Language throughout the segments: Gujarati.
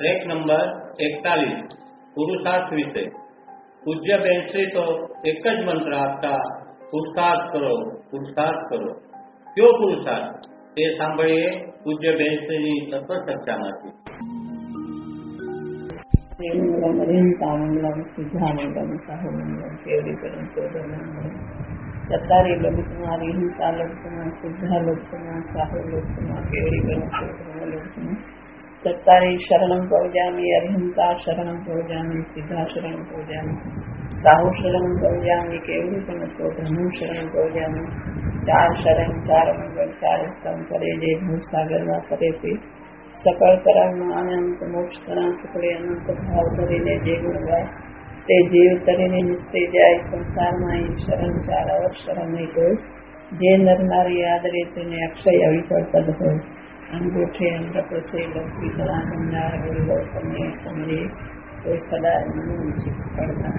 ट्रेक नंबर 41 पुरुषार्थ विषय। पूज्य बेनश्री तो एक ज मंत्र आपता, पुरुषार्थ करो पुरुषार्थ करो। क्यों पुरुषार्थ ते सांभळीए पूज्य बेनश्रीनी तत्व चर्चामांथी। चतारी लघुत्तमा रिहिता लघुत्तमा शुद्धा लघुत्तमा साहु लघुत्तमा केवड़ी लघुत्तमा चतारी शरणं पौजामि अरिहंता शरणं पौजामि सिद्धा शरणं पौजामि साहु शरणं पौजामि केवड़ी ब्रह्म शरणं पौजामि। चार शरण चार मंगल चार उत्तम करे जे भूसागर में करे ते सकल तरंग अनंत मोक्ष तरह सकले अनंत भाव धरीने जे गुण गाय ते जीव तरीने नित्य जाय। संसार में शरण चार और शरण नहीं कोई जे नर नारी आदरे तेने अक्षय अविचल पद हो। अंगूठे अमृत से लक्ष्मी तरह गंगार लोकने समझे कोई सदा ऊंची पड़ता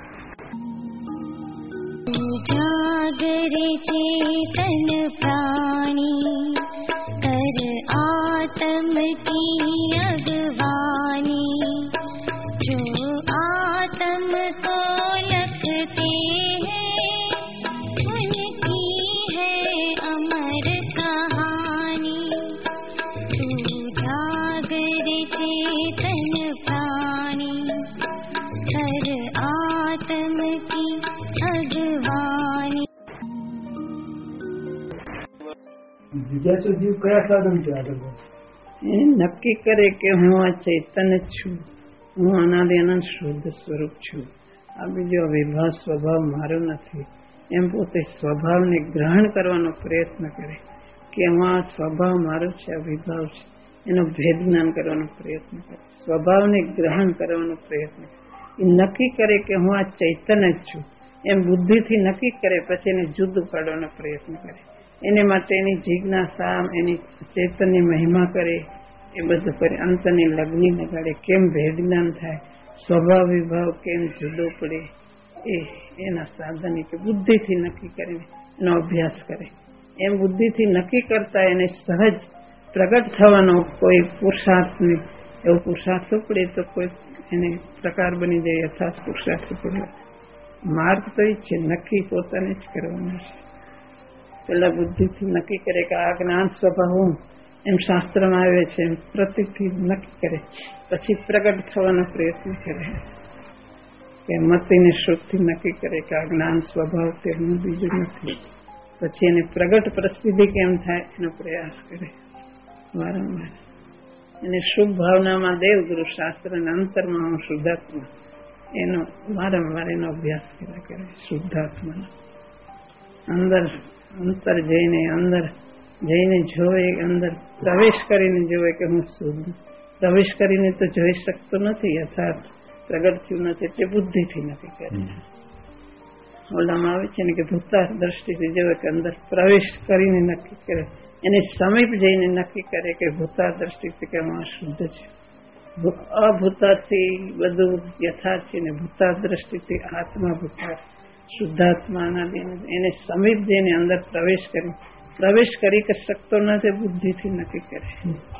जागरे चेतन प्राणी कर आत्म की अगवानी। जो आत्म को लगते हैं उनकी है अमर कहानी। तू जागरे चेतन प्राणी कर आत्म की अगवानी। जिज्ञासु जीव कया साधन છે આગળ નક્કી કરે કે હું આ ચૈતન્ય છું, હું અનાદિ અનંત શુદ્ધ સ્વરૂપ છું, આ બીજો વિભાવ સ્વભાવ મારો નથી એમ પોતે સ્વભાવને ગ્રહણ કરવાનો પ્રયત્ન કરે કે હું આ સ્વભાવ મારો છે, આ વિભાવ છે, એનો ભેદ જ્ઞાન કરવાનો પ્રયત્ન કરે, સ્વભાવને ગ્રહણ કરવાનો પ્રયત્ન કરે। એ નક્કી કરે કે હું આ ચૈતન્ય જ છું એમ બુદ્ધિથી નક્કી કરે, પછી એને જુદું પાડવાનો પ્રયત્ન કરે। એને માટે એની જિજ્ઞાસા એની ચેતનની મહિમા કરે, એ બધું કરે, અંતની લગ્ની લગાડે, કેમ ભેદ જ્ઞાન થાય, સ્વભાવ વિભાવ કેમ જુદો પડે, એના સાધન કે બુદ્ધિથી નક્કી કરીને એનો અભ્યાસ કરે। એમ બુદ્ધિથી નક્કી કરતા એને સહજ પ્રગટ થવાનો કોઈ પુરુષાર્થ નહીં। એવો પુરુષાર્થ પડે તો કોઈ એને પ્રકાર બની જાય, યથાર્થ પુરુષાર્થ પડે। માર્ગ તો એ છે, નક્કી પોતાને જ કરવાનું છે। પેલા બુદ્ધિથી નક્કી કરે કે આ જ્ઞાન સ્વભાવ હું એમ શાસ્ત્રમાં આવે છે, એમ પ્રતિથી નક્કી કરે, પછી પ્રગટ થવાનો પ્રયત્ન કરે કે મતિને શુદ્ધથી નક્કી કરે કે આ જ્ઞાન સ્વભાવ તેનું બીજું નથી, પછી એને પ્રગટ પ્રસિદ્ધિ કેમ થાય એનો પ્રયાસ કરે વારંવાર। એને શુભ ભાવનામાં દેવગુરુ શાસ્ત્રના અંતરમાં હું શુદ્ધાત્મા એનો વારંવાર એનો અભ્યાસ કર્યા કરે। શુદ્ધાત્માનો અંતર જઈને જોવે, અંદર પ્રવેશ કરીને જોવે કે હું શુદ્ધ। પ્રવેશ કરીને તો જોઈ શકતો નથી, યથાર્થ પ્રગટ થયું નથી, એટલે બુદ્ધિથી નક્કી કરે। ઓલામાં આવે છે ને કે ભૂતાર્થ દ્રષ્ટિથી જોવે કે અંદર પ્રવેશ કરીને નક્કી કરે, એને સમીપ જઈને નક્કી કરે કે ભૂતાર્થ દ્રષ્ટિથી કે હું શુદ્ધ છું। અભૂતાથી બધું યથાર્થ છે ને ભૂતાર્થ દ્રષ્ટિથી આત્મા ભૂતાર્થ શુદ્ધાત્માના એને સમીપ જઈને અંદર પ્રવેશ કરી શકતો નથી, બુદ્ધિથી નક્કી કરે।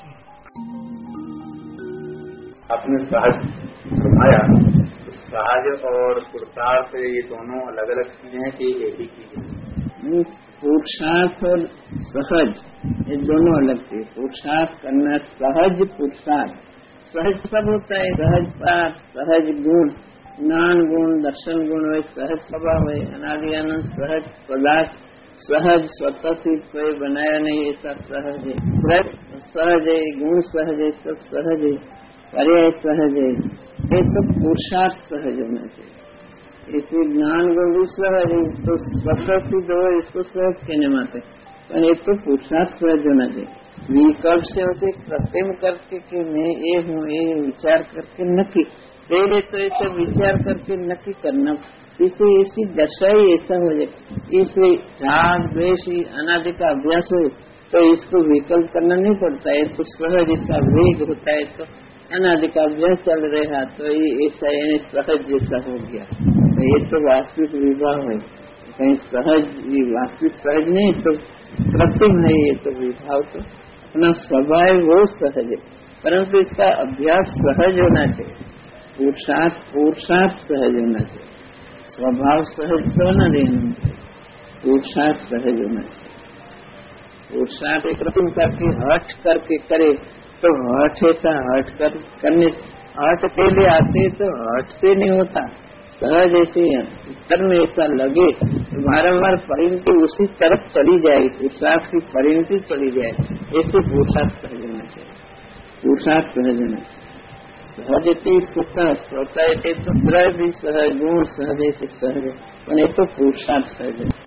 आपने सहज फरमाया, सहज और पुरुषार्थ ये दोनों अलग अलग चीजें हैं कि एक ही चीज है? पुरुषार्थ और सहज ये दोनों अलग चीज। पुरुषार्थ करना सहज पुरुषार्थ, सहज सब होता है, सहज पाठ, सहज गुण, ज्ञान गुण, दर्शन गुण है, सहज स्वभाव है, अनादि अनंत सहज पदार्थ, सहज स्वतः से कोई बनाया नहीं, ऐसा सहज है, सहज है, गुण सहज है, सब सहज है, पर्याय सहज है। ये तो पुरुषार्थ सहज होना चाहिए। इसी ज्ञान गुण भी सहज है, तो स्वतः सिद्ध हो इसको सहज कहने माते, पर एक तो पुरुषार्थ सहज होना चाहिए। विकल्प से उसे कृत्रिम करके कि मैं ये हूँ ये विचार करके नक्की, पहले तो ऐसा विचार करके नक्की करना, इसे ऐसी दशा ही ऐसा हो जाए, इसलिए राग द्वेष अनादि का अभ्यास हो तो इसको विकल्प करना नहीं पड़ता है, तो सहज इसका वेग होता है, तो अनादि का अभ्यास चल रहा तो ये ऐसा सहज जैसा हो गया। तो ये तो वास्तविक विभाव है, कहीं सहज ये वास्तविक सहज नहीं तो कृत्रिम है, ये तो विभाव तो अपना स्वभाव वो सहज है। परंतु इसका अभ्यास सहज होना चाहिए, पुरुषार्थ सहज होना चाहिए, स्वभाव सहज तो न देना चाहिए, पुरुषार्थ सहज होना चाहिए। पुरुषार्थ एक रकम करके हठ करके करे तो हठ ऐसा हठ के लिए आते तो हठ से नहीं होता, सहज ऐसे उत्तर में ऐसा लगे तो बारम्बार परिणति उसी तरफ चली जाएगी, पुरुषार्थ की परिणति चली जाएगी। ऐसे पुरुषार्थ सहज होना चाहिए, पुरुषार्थ सहज होना चाहिए। सहजते सुख स्वतः तो द्रव्य सहज, गुण सहज ऐसे सहज है, ये तो पुरुषार्थ सहज है।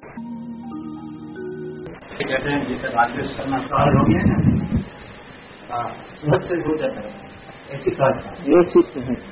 कहते हैं जैसे राजवेश करना सहज हो गया ना, सहज से हो जाता है, ऐसी सहज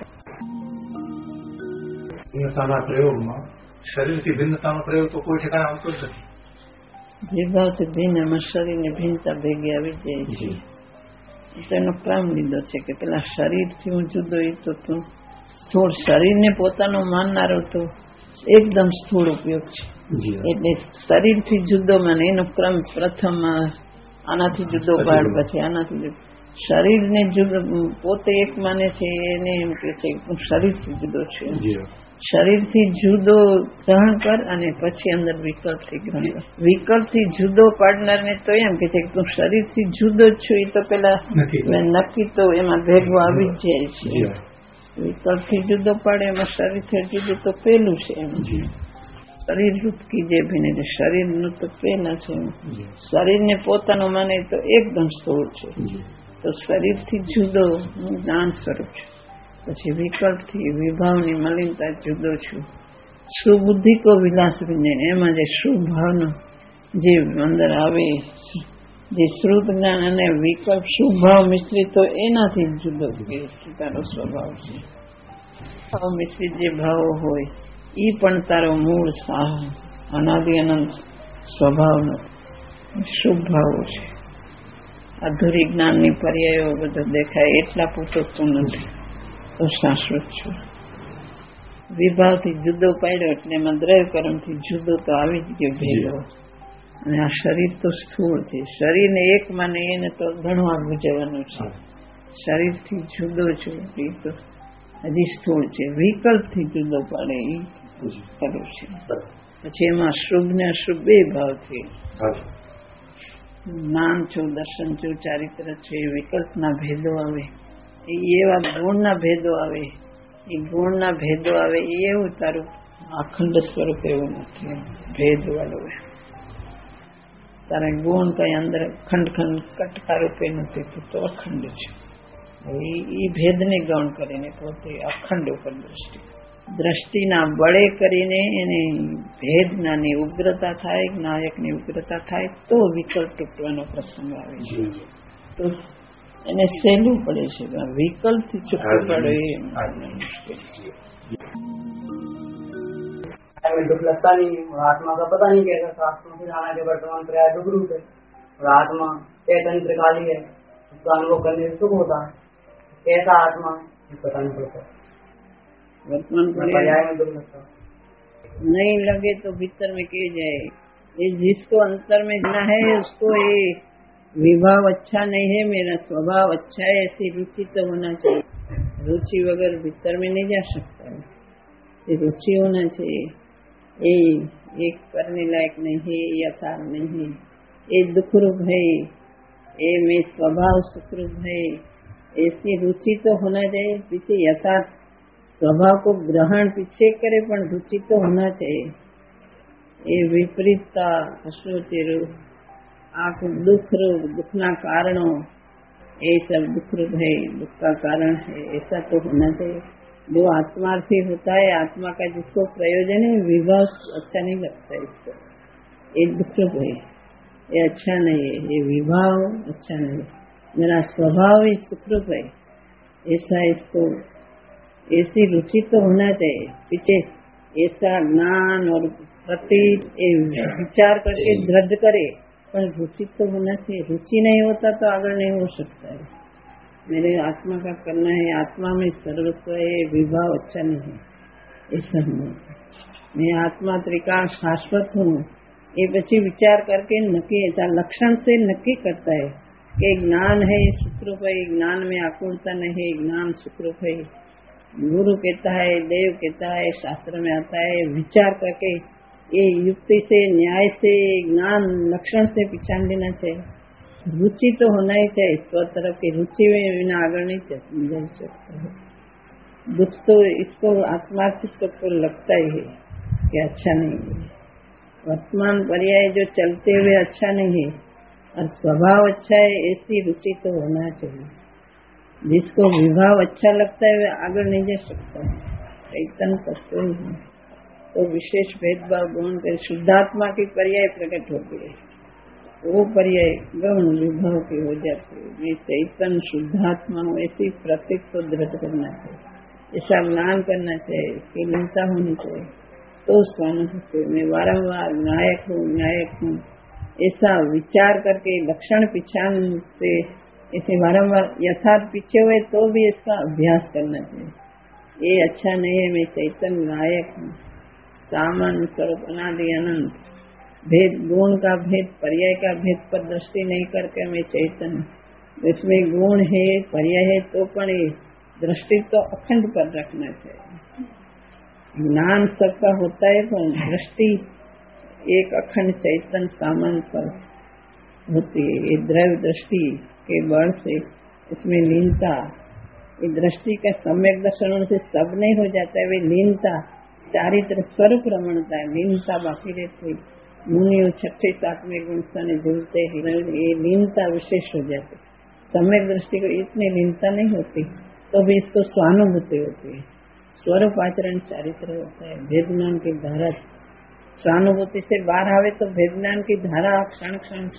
ભિન્નતાના પ્રયોગમાં શરીરથી ભિન્નતાનો પ્રયોગ તો કોઈ ઠેકાણે આવતો જ નથી. વિભાવથી ભિન્ન શરીરની ભિન્નતા ભેગી આવી જાય છે. તેનો ક્રમ લીધો છે કે પેલા શરીરથી હું જુદો એ તો તું સ્થૂળ શરીરને પોતાનો માનનારો તો એકદમ સ્થૂળ ઉપયોગ છે. એટલે શરીરથી જુદો માને એનો ક્રમ પ્રથમ આનાથી જુદો પાડ, પછી આનાથી શરીરને જુદો પોતે એક માને છે એને એમ કે છે હું શરીરથી જુદો છું. શરીરથી જુદો ગ્રહણ કર અને પછી અંદર વિકલ્પથી ગ્રહણ કર. વિકલ્પથી જુદો પાડનારને તો એમ કે છે કે તું શરીરથી જુદો જ છું, એ તો પેલા નક્કી તો એમાં ભેગો આવી જ જાય છે. વિકલ્પથી જુદો પાડે એમાં શરીરથી જુદો તો પેલું છે. એમ શરીર રૂપ કીજે ભીને, શરીરનું તો પેલા છે. શરીરને પોતાનું માને તો એકદમ સ્થૂળ છે, તો શરીરથી જુદો હું જ્ઞાન સ્વરૂપ છું. પછી વિકલ્પથી વિભાવની મલિનતા જુદો છું. સુબુદ્ધિ કો વિલાસ ભીને, એમાં જે શુભાવનો જે અંદર આવે, જે શ્રુત જ્ઞાન અને વિકલ્પ શુભાવ મિશ્રિત તો એનાથી જુદો તારો સ્વભાવ છે. ભાવ મિશ્રિત જે ભાવો હોય એ પણ તારો મૂળ અનાદિ અનંત સ્વભાવ નથી, શુભ ભાવો છે. અધૂરી જ્ઞાનની પર્યાયો બધો દેખાય એટલા પૂરતો તું નથી, તો શાશ્વત છું. વિભાવથી જુદો પાડ્યો એટલે એમાં દ્રવ્ય કર્મથી જુદો તો આવી જ ગયો ભેગો. અને આ શરીર તો સ્થૂળ છે, શરીરને એક માને એને તો ઘણું આગળ જવાનું છે. શરીરથી જુદો છું એ તો હજી સ્થૂળ છે. વિકલ્પથી જુદો પાડે એ ખરું છે. પછી એમાં શુભ ને અશુભ બે ભાવથી જ્ઞાન છું, દર્શન છું, ચારિત્ર છે, વિકલ્પના ભેદો આવે, એવા ગુણના ભેદો આવે, એ ગુણના ભેદો આવે એ એવું તારું અખંડ સ્વરૂપ એવું નથી, ભેદ વાળું. તારે ગુણ કઈ અંદર ખંડ ખંડ કટકા રૂપે નથી, તો અખંડ છે. એ ભેદને ગૌણ કરીને પોતે અખંડ ઉપર દ્રષ્ટિના બળે કરીને એને ભેદ જ્ઞાની ઉગ્રતા થાય, નાયકની ઉગ્રતા થાય તો વિકલ્પ તૂટવાનો પ્રસંગ આવે છે. તો એને સહેલું પડે છે, વિકલ્પથી છૂટવું પડે એ મુશ્કેલ છે. दुख लगता नहीं, और आत्मा का पता नहीं कैसा शास्त्रों से जाना के वर्तमान प्रयास दुख रूप है, और आत्मा चैतन्य त्रिकाली है, उसका अनुभव करने से सुख होता है. कैसा आत्मा है पता नहीं पड़ता, वर्तमान पर्याय में दुख लगता नहीं लगे तो भीतर में कह जाए. ये जिसको अंतर में जाना है उसको ये विभाव अच्छा नहीं है, मेरा स्वभाव अच्छा है, ऐसी रुचि तो होना चाहिए. रुचि वगैरह भीतर में नहीं जा सकता है, ये रुचि होना चाहिए. ये एक करने लायक नहीं है, यथार्थ नहीं है, ये दुख रूप है, ये में स्वभाव सुखरूप है, ऐसी रुचि तो होना चाहिए. पीछे यथार्थ स्वभाव को ग्रहण पीछे करे पर रुचि तो होना चाहिए. ये विपरीतता अश्रुति रूप आप दुख रूप, दुखना कारणों ये सब दुख रूप है, दुख का कारण है, ऐसा तो होना चाहिए. जो आत्मार्थी होता है, आत्मा का जिसको प्रयोजन है, विभाव अच्छा नहीं लगता है इसको, ये दुख रूप है, ये अच्छा नहीं है, ये विभाव अच्छा नहीं है. मेरा स्वभाव ही सुखरूप है, ऐसा इसको ऐसी रुचि तो होना चाहिए. पीछे ऐसा ज्ञान और प्रतीत विचार करके दृढ़ करे, पर रुचि तो होना चाहिए. रुचि नहीं होता तो आगे नहीं हो सकता है. मेरे आत्मा का करना है, आत्मा में सर्वस्व है, विभाव अच्छा नहीं है, ऐसा नहीं. मैं आत्मा त्रिकाल शाश्वत हूँ, ये પછી વિચાર करके नक्की लक्षण से नक्की करता है कि ज्ञान है ये सुखरूप है, ज्ञान में आकुलता नहीं, ज्ञान सुखरूप है। गुरु कहता है, देव कहता है, शास्त्र में आता है, विचार करके ये युक्ति से, न्याय से, ज्ञान लक्षण से पहचान लेना चाहिए। रुचि तो होना ही चाहिए, स्व तरफ की रुचि में बिना आगे नहीं चल सकता है। दुख तो इसको आत्मार्थित को लगता ही है कि अच्छा नहीं है। वर्तमान पर्याय जो चलते हुए अच्छा नहीं है और स्वभाव अच्छा है, ऐसी रुचि तो होना चाहिए। जिसको विभाव अच्छा लगता है वे आगे नहीं जा सकता। चैतन्य तत्व ही तो विशेष भेदभाव गौण कर शुद्धात्मा की पर्याय प्रकट होती है, वो पर्याय गौण विभाव की हो जाती है। मैं चैतन्य शुद्धात्मा हूँ ऐसी प्रतीक को दृढ़ करना चाहिए, ऐसा ज्ञान करना चाहिए, इसकी लीनता होनी चाहिए। तो स्वानुभूति में वारंवार नायक हूँ ऐसा विचार करके लक्षण पहचान से इसे वारंवार यथार्थ पीछे हुए तो भी इसका अभ्यास करना चाहिए। ये अच्छा नहीं है, मैं चैतन्य नायक हूँ, सामान्य स्वरूप अनादि अनंत, भेद गुण का भेद पर्याय का भेद पर दृष्टि नहीं करके मैं चैतन्य, इसमें गुण है पर्याय है तो पण दृष्टि तो अखंड पर रखना चाहिए। ज्ञान सबका होता है पर दृष्टि एक अखंड चैतन्य सामान्य पर होती है। ये द्रव्य दृष्टि के बल से इसमें लीनता, ये दृष्टि का सम्यक दर्शन से सब नहीं हो जाता है, वे लीनता चारित्र स्वरूप रमणता है, लीनता बाकी रहती। मुनियों 6ठे 7वें गुण से झूलते हैं, ये लीनता विशेष हो जाती। सम्यक दृष्टि को इतनी लीनता नहीं होती तो भी इसको स्वानुभूति होती है। स्वरूप आचरण चारित्र होता है। भेद ज्ञान की धारा स्वानुभूति से बाहर आवे तो भेद ज्ञान की धारा क्षण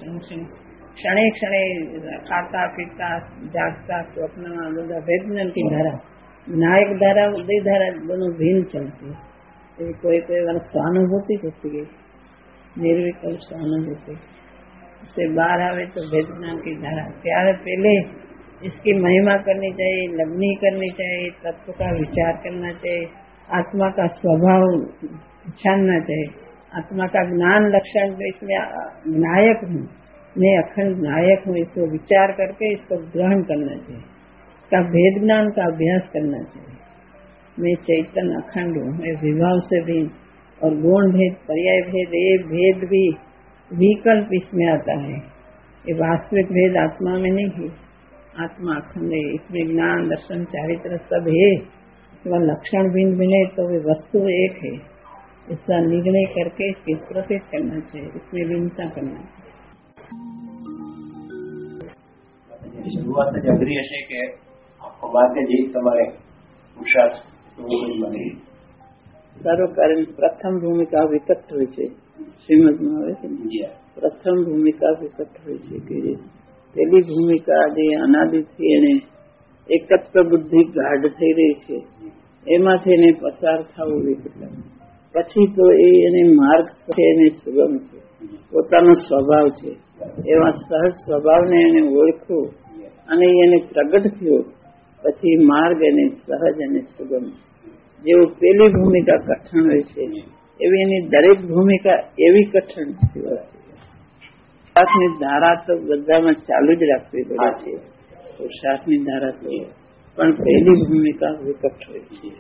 क्षणे खाता पीता जागता स्वप्न में भेद ज्ञान की धारा, नायक धारा उदय धारा दोनों भिन्न चलती है। कोई बार स्वानुभूति होती है, निर्विकल्प स्वानुभूति, उससे बाहर आवे तो भेद ज्ञान की धारा। प्यारे पहले इसकी महिमा करनी चाहिए, लगनी करनी चाहिए, तत्व का विचार करना चाहिए, आत्मा का स्वभाव छानना चाहिए, आत्मा का ज्ञान लक्षण जो इसमें नायक हूँ, मैं अखंड नायक हूँ, इसको विचार करके इसको ग्रहण करना चाहिए, इसका भेद ज्ञान का अभ्यास करना चाहिए। मैं चैतन्य अखंड हूँ, मैं विभाव से भी और गुण भेद पर्याय भेद, ये भेद भी विकल्प इसमें आता है, ये वास्तविक भेद आत्मा में नहीं है। आत्मा अखंड है, इसमें ज्ञान दर्शन चारित्र सब है, इसमें लक्षण भिन्न भिन्न है तो वे वस्तु एक है। इसका निर्णय करके इसकी प्रतीत करना चाहिए, इसमें लीनता करना चाहिए। शुरुआत में अग्री हशे के मार्ग जी તમારે પુરુષાર્થ બને સર્વકારણ પ્રથમ ભૂમિકા વિકટ હોય છે। શ્રીમદમાં આવે છે પ્રથમ ભૂમિકા વિકટ હોય છે કે પેલી ભૂમિકા જે અનાદિથી એને એકત્વ બુદ્ધિ ગાઢ થઈ રહી છે એમાંથી એને પસાર થવું વિકટ, પછી તો એને માર્ગ છે, એને સુગમ છે, પોતાનો સ્વભાવ છે, એવા સહજ સ્વભાવને એને ઓળખવું અને એને પ્રગટ થયો પછી માર્ગ એને સહજ અને સુગમ। જેવું પેલી ભૂમિકા કઠણ હોય છે એવી એની દરેક ભૂમિકા એવી કઠણ પુરુષાર્થની ધારા તો બધામાં ચાલુ જ રાખવી પડે છે। પુરુષાર્થની ધારા તો પણ પહેલી ભૂમિકા વિકટ હોય છે।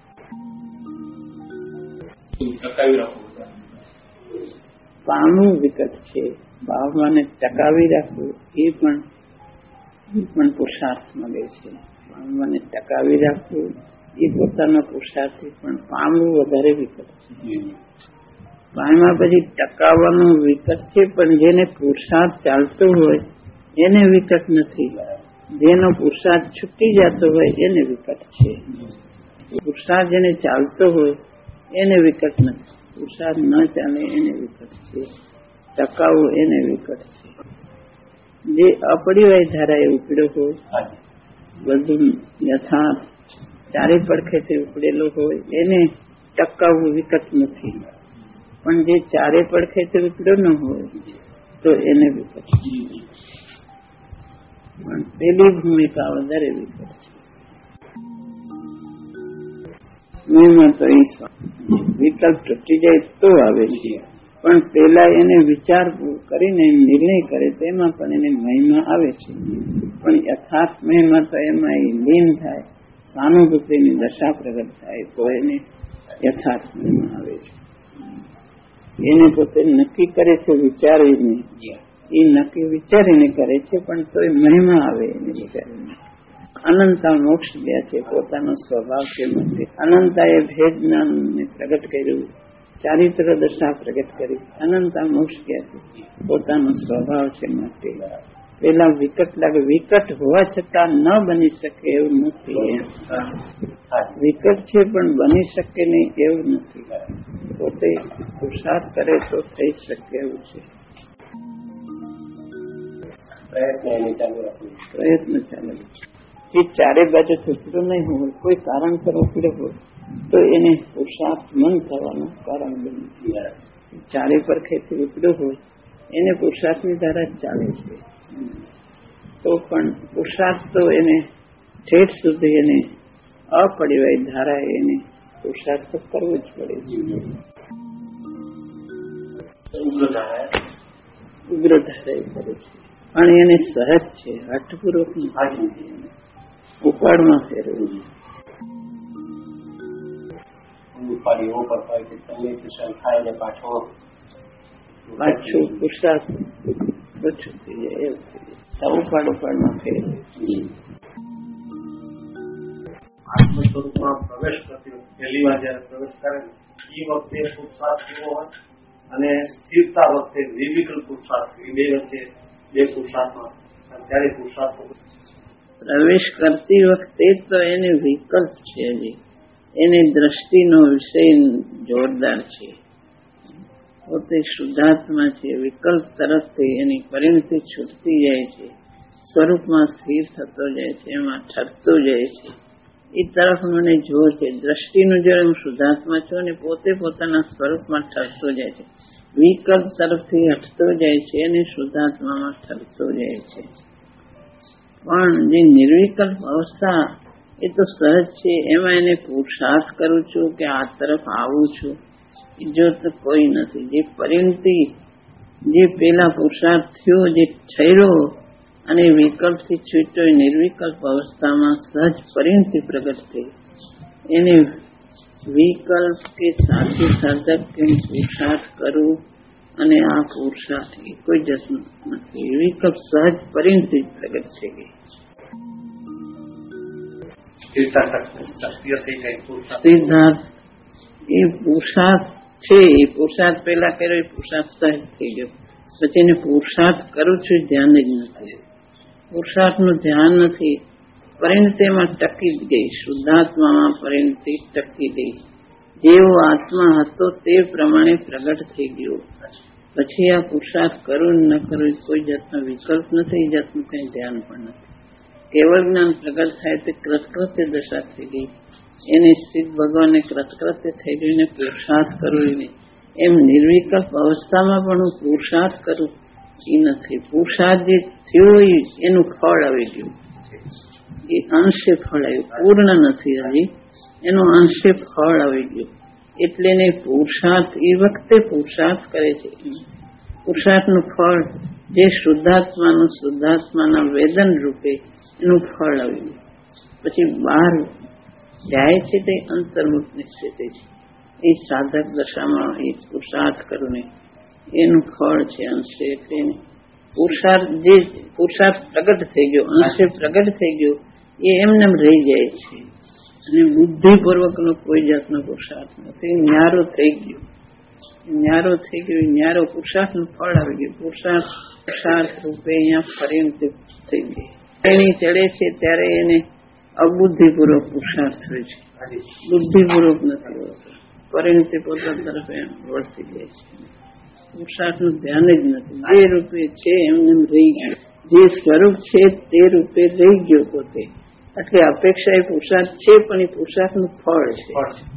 પામવું વિકટ છે, ભાવવાને ટકાવી રાખવું એ પણ પુરુષાર્થ માંગે છે। પામવાને ટકાવી રાખવું એ પોતાનો પુરુષાર્થી, પણ પામવું વધારે વિકટ છે। પામવા પછી ટકાવવાનું વિકટ છે, પણ જેને પુરુષાર્થ ચાલતો હોય એને વિકટ નથી, જેનો પુરુષાર્થ છૂટી જતો હોય એને વિકટ છે। પુરુષાર્થ જેને ચાલતો હોય એને વિકટ નથી, પુરુષાર્થ ન ચાલે એને વિકટ છે, ટકાવવું એને વિકટ છે। જે અપડીવાય ધારાએ ઉપડ્યો હોય, બધું યથાર્થ ચારે પડખેથી ઉપડેલો હોય એને ટકાવવું વિકટ નથી, પણ જે ચારે પડખેથી ઉપડ્યો ન હોય તો એને વિકટ છે। પણ પેલી ભૂમિકા વધારે વિકટ છે। એમાં તો વિકલ્પ તૂટી જાય તો આવે છે, પણ પેલા એને વિચાર કરીને નિર્ણય કરે તેમાં પણ એને મહિમા આવે છે. પણ યથાર્થ મહિમા તો એમાં એ લીન થાય, સાનુભૂતિની દશા પ્રગટ થાય તો એને યથાર્થ મહિમા આવે છે. એને પોતે નક્કી કરે છે વિચારીને, એ નક્કી વિચારીને કરે છે પણ તો એ મહિમા આવે એને વિચારીને. અનંતા મોક્ષ ગયા છે, પોતાનો સ્વભાવ છે માટે અનંતાએ ભેદ જ્ઞાનને પ્રગટ કર્યું, ચારિત્ર દશા પ્રગટ કરી. અનંતા મોક્ષ ગયા છે, પોતાનો સ્વભાવ છે માટે. પેલા વિકટ લાગે, વિકટ હોવા છતાં ન બની શકે એવું નથી. વિકટ છે પણ બની શકે નહીં એવું નથી. પોતે પુરુષાર્થ કરે તો થઈ શકે એવું છે. પ્રયત્ન ચાલે. જે ચારે બાજુ ઉપડ્યો નહીં હોય, કોઈ કારણસર ઉપડ્યો હોય તો એને પુરુષાર્થ મન થવાનું કારણ બને. ચારે પર ખેતી ઉપડ્યો હોય એને પુરુષાર્થની ધારા ચાલે છે. તો પણ પુરુષાર્થ તો એને ઠેઠ સુધી એને અપરિવાય ધારા એને પુરુષાર્થ કરવો જ પડે છે. ઉગ્ર ધારા કરે છે પણ એને સહજ છે, હઠપૂર્વક ઉપાડમાં ફેરવું. પાછું પુરુષાર્થ ઓછું થઈ જાય એવું થઈ જાય. ઉપાડમાં ફેરવું. આત્મ સ્વરૂપમાં પ્રવેશ કરતી પહેલી વાર જયારે પ્રવેશ કરે એ વખતે પુરુષાર્થ કેવો હોય અને સ્થિરતા વખતે નિર્વિકલ્પ પુરુષાર્થ, એ બે વચ્ચે બે પુરુષાર્થમાં ત્યારે પુરુષાર્થ પ્રવેશ કરતી વખતે તો એને વિકલ્પ છે, એની દ્રષ્ટિનો વિષય જોરદાર છે. પોતે શુદ્ધાત્મા છે, વિકલ્પ તરફથી એની પરિણતિ છૂટતી જાય છે, સ્વરૂપમાં સ્થિર થતો જાય છે, એમાં ઠરતો જાય છે. એ તરફ મને જોર છે. દ્રષ્ટિનું જો હું શુદ્ધાત્મા છું અને પોતે પોતાના સ્વરૂપમાં ઠરતો જાય છે, વિકલ્પ તરફથી હટતો જાય છે અને શુદ્ધાત્મામાં ઠરતો જાય છે. પણ જે નિર્વિકલ્પ અવસ્થા એ તો સહજ છે, એમાં એને પુરુષાર્થ કરું છું કે આ તરફ આવું છું એ જો તો કોઈ નથી. જે પરિણતિ, જે પેલા પુરુષાર્થ થયો, જે ઠર્યો અને વિકલ્પથી છૂટ્યો, નિર્વિકલ્પ અવસ્થામાં સહજ પરિણતિ પ્રગટ થઈ, એને વિકલ્પ કે સાથી સાધક કે પુરુષાર્થ કરવું અને આ પુરુષાર્થ એ કોઈ જત નથી. વિકલ્પ સહજ પરિણતિ પ્રગટ થઈ ગઈ. સિદ્ધાર્થ એ પુરુષાર્થ છે, એ પુરુષાર્થ પેલા કર્યો એ પુરુષાર્થ સહજ થઈ ગયો. પછી એને પુરુષાર્થ કરું છું ધ્યાન જ નથી. પુરુષાર્થનું ધ્યાન નથી. પરિણતિમાં ટકી જ ગઈ, શુદ્ધાત્મામાં પરિણતિ ટકી ગઈ. જેવો આત્મા હતો તે પ્રમાણે પ્રગટ થઈ ગયો. પછી આ પુરુષાર્થ કરું ન કરું કોઈ જાતનો વિકલ્પ નથી, જાતનું કઈ ધ્યાન પણ નથી. કેવળ જ્ઞાન પ્રગટ થાય તે કૃતકૃત્ય દશા થઈ ગઈ. એને સ્થિત ભગવાનને કૃતકૃત્ય થઈ ગઈને પુરુષાર્થ કરવું નહીં. એમ નિર્વિકલ્પ અવસ્થામાં પણ હું પુરુષાર્થ કરું એ નથી. પુરુષાર્થ જે થયો એનું ફળ આવી ગયું, એ અંશે ફળ આવ્યું, પૂર્ણ નથી હજી, એનું અંશે ફળ આવી ગયું. એટલે એને પુરુષાર્થ એ વખતે પુરુષાર્થ કરે છે. પુરુષાર્થનું ફળ જે શુદ્ધાત્માના વેદન રૂપે એનું ફળ આવી ગયું. પછી બહાર જાય છે તે અંતર્મુખની સ્થિતિ છે. એ સાધક દશામાં એ પુરુષાર્થ કરું ને એનું ફળ છે અંશે. એટલે પુરુષાર્થ જે પુરુષાર્થ પ્રગટ થઈ ગયો, અંશે પ્રગટ થઈ ગયો, એ એમને રહી જાય છે. અને બુદ્ધિપૂર્વકનો કોઈ જાતનો પુરુષાર્થ નથી. ન્યારો થઈ ગયો, ન્યારો પુરુષાર્થનું ફળ આવી ગયું. પુરુષાર્થ રૂપે અહીંયા પરિણતિ થઈ ગઈ. એની ચડે છે ત્યારે એને અબુદ્ધિપૂર્વક પુરુષાર્થ હોય છે, બુદ્ધિપૂર્વક નથી હોતો. પરિણતિ પોતા તરફ વળતી જાય છે. પુરુષાર્થનું ધ્યાન જ નથી. જે રૂપે છે એમને રહી ગયો, જે સ્વરૂપ છે તે રૂપે રહી ગયો પોતે. એટલે અપેક્ષા એ પુરુષાર્થ છે પણ એ પુરુષાર્થનું ફળ છે.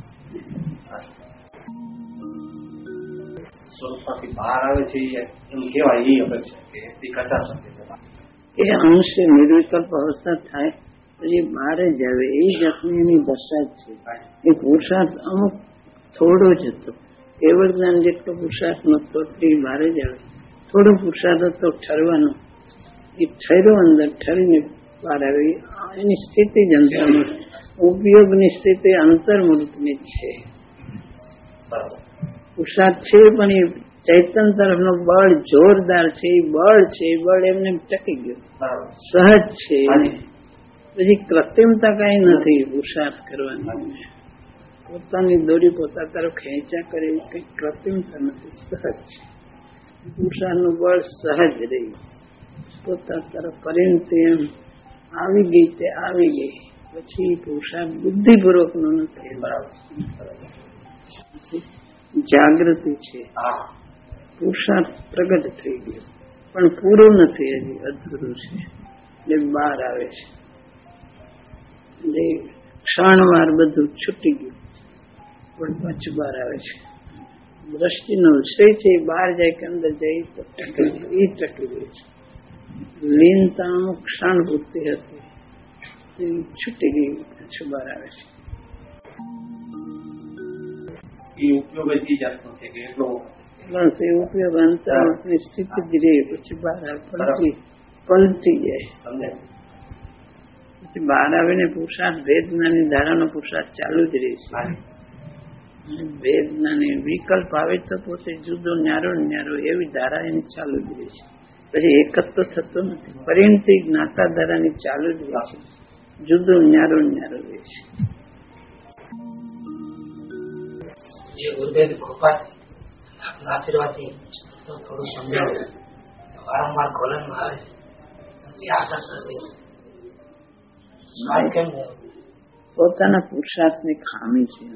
સ્વરૂપમાંથી બહાર આવે છે એમ કેવાય, એ અપેક્ષા કે એ કરતા શકે. એ અંશે નિર્વિકલ્પ અવસ્થા થાય પછી બહાર જ આવે. એ જાતની એની દશા જ છે. એ પુરુષાર્થ અમુક થોડો જ હતો, કેવળ જ્ઞાન જેટલો પુરુષાર્થ નતો એટલી બહાર જ આવે. થોડો પુરુષાર્થ હતો ઠરવાનો, એ ઠર્યો અંદર, ઠરીને બહાર આવે. એની સ્થિતિ જ અંતર્મુખ, ઉપયોગની સ્થિતિ અંતર્મુખની જ છે. પુરુષાર્થ છે પણ એ ચૈતન તરફનો બળ જોરદાર છે. એ બળ છે, એ બળ એમને ટકી ગયું, સહજ છે. પછી કૃત્રિમતા કઈ નથી પુરુષાર્થ કરવાની. પોતાની દોરી પોતા તરફ ખેંચા કરે કઈ કૃત્રિમતા નથી, સહજ છે. પુરુષાર્થનું બળ સહજ રહી, પોતા તરફ પરિણતિ એમ આવી ગઈ તે આવી ગઈ. પછી પુરુષાર્થ બુદ્ધિપૂર્વક નો નથી. જાગૃતિ છે, પુરુષાર્થ પ્રગટ થઈ ગયો પણ પૂરું નથી, હજી અધૂરું છે. એટલે બહાર આવે છે. એટલે ક્ષણવાર બધું છૂટી ગયું પણ પાછું બહાર આવે છે. દ્રષ્ટિનો વિષય છે, બહાર જાય કે અંદર જાય તો ટકી ગઈ છે. લીનતા અમુક ક્ષણ પૂરતી હતી, છૂટી ગઈ, પાછું બહાર આવે છે. એ ઉપયોગ જ જાતનો છે કે એટલો બસ એ ઉપયોગ અંતરની સ્થિતિ જ રહે, પછી બહાર પલટી જાય. પછી બહાર આવીને પુરુષાર્થ વેદનાની ધારાનો પુરુષાર્થ ચાલુ જ રહે છે. વેદનાની વિકલ્પ આવે તો પોતે જુદો ન્યારો ન્યારો એવી ધારા એની ચાલુ જ રહે છે. પછી એક જ તો થતો નથી, પરિણતિ જ્ઞાતા ધારાની ચાલુ જ રહે છે, જુદો ન્યારો ન્યારો રહે છે. જે ગુરુદેવ કૃપાથી આપના આશીર્વાદથી થોડું સમજાવ્યું, વારંવાર કોલનમાં આવે છે. આસક્ત કેમ પોતાના પુરુષાર્થની ખામી છે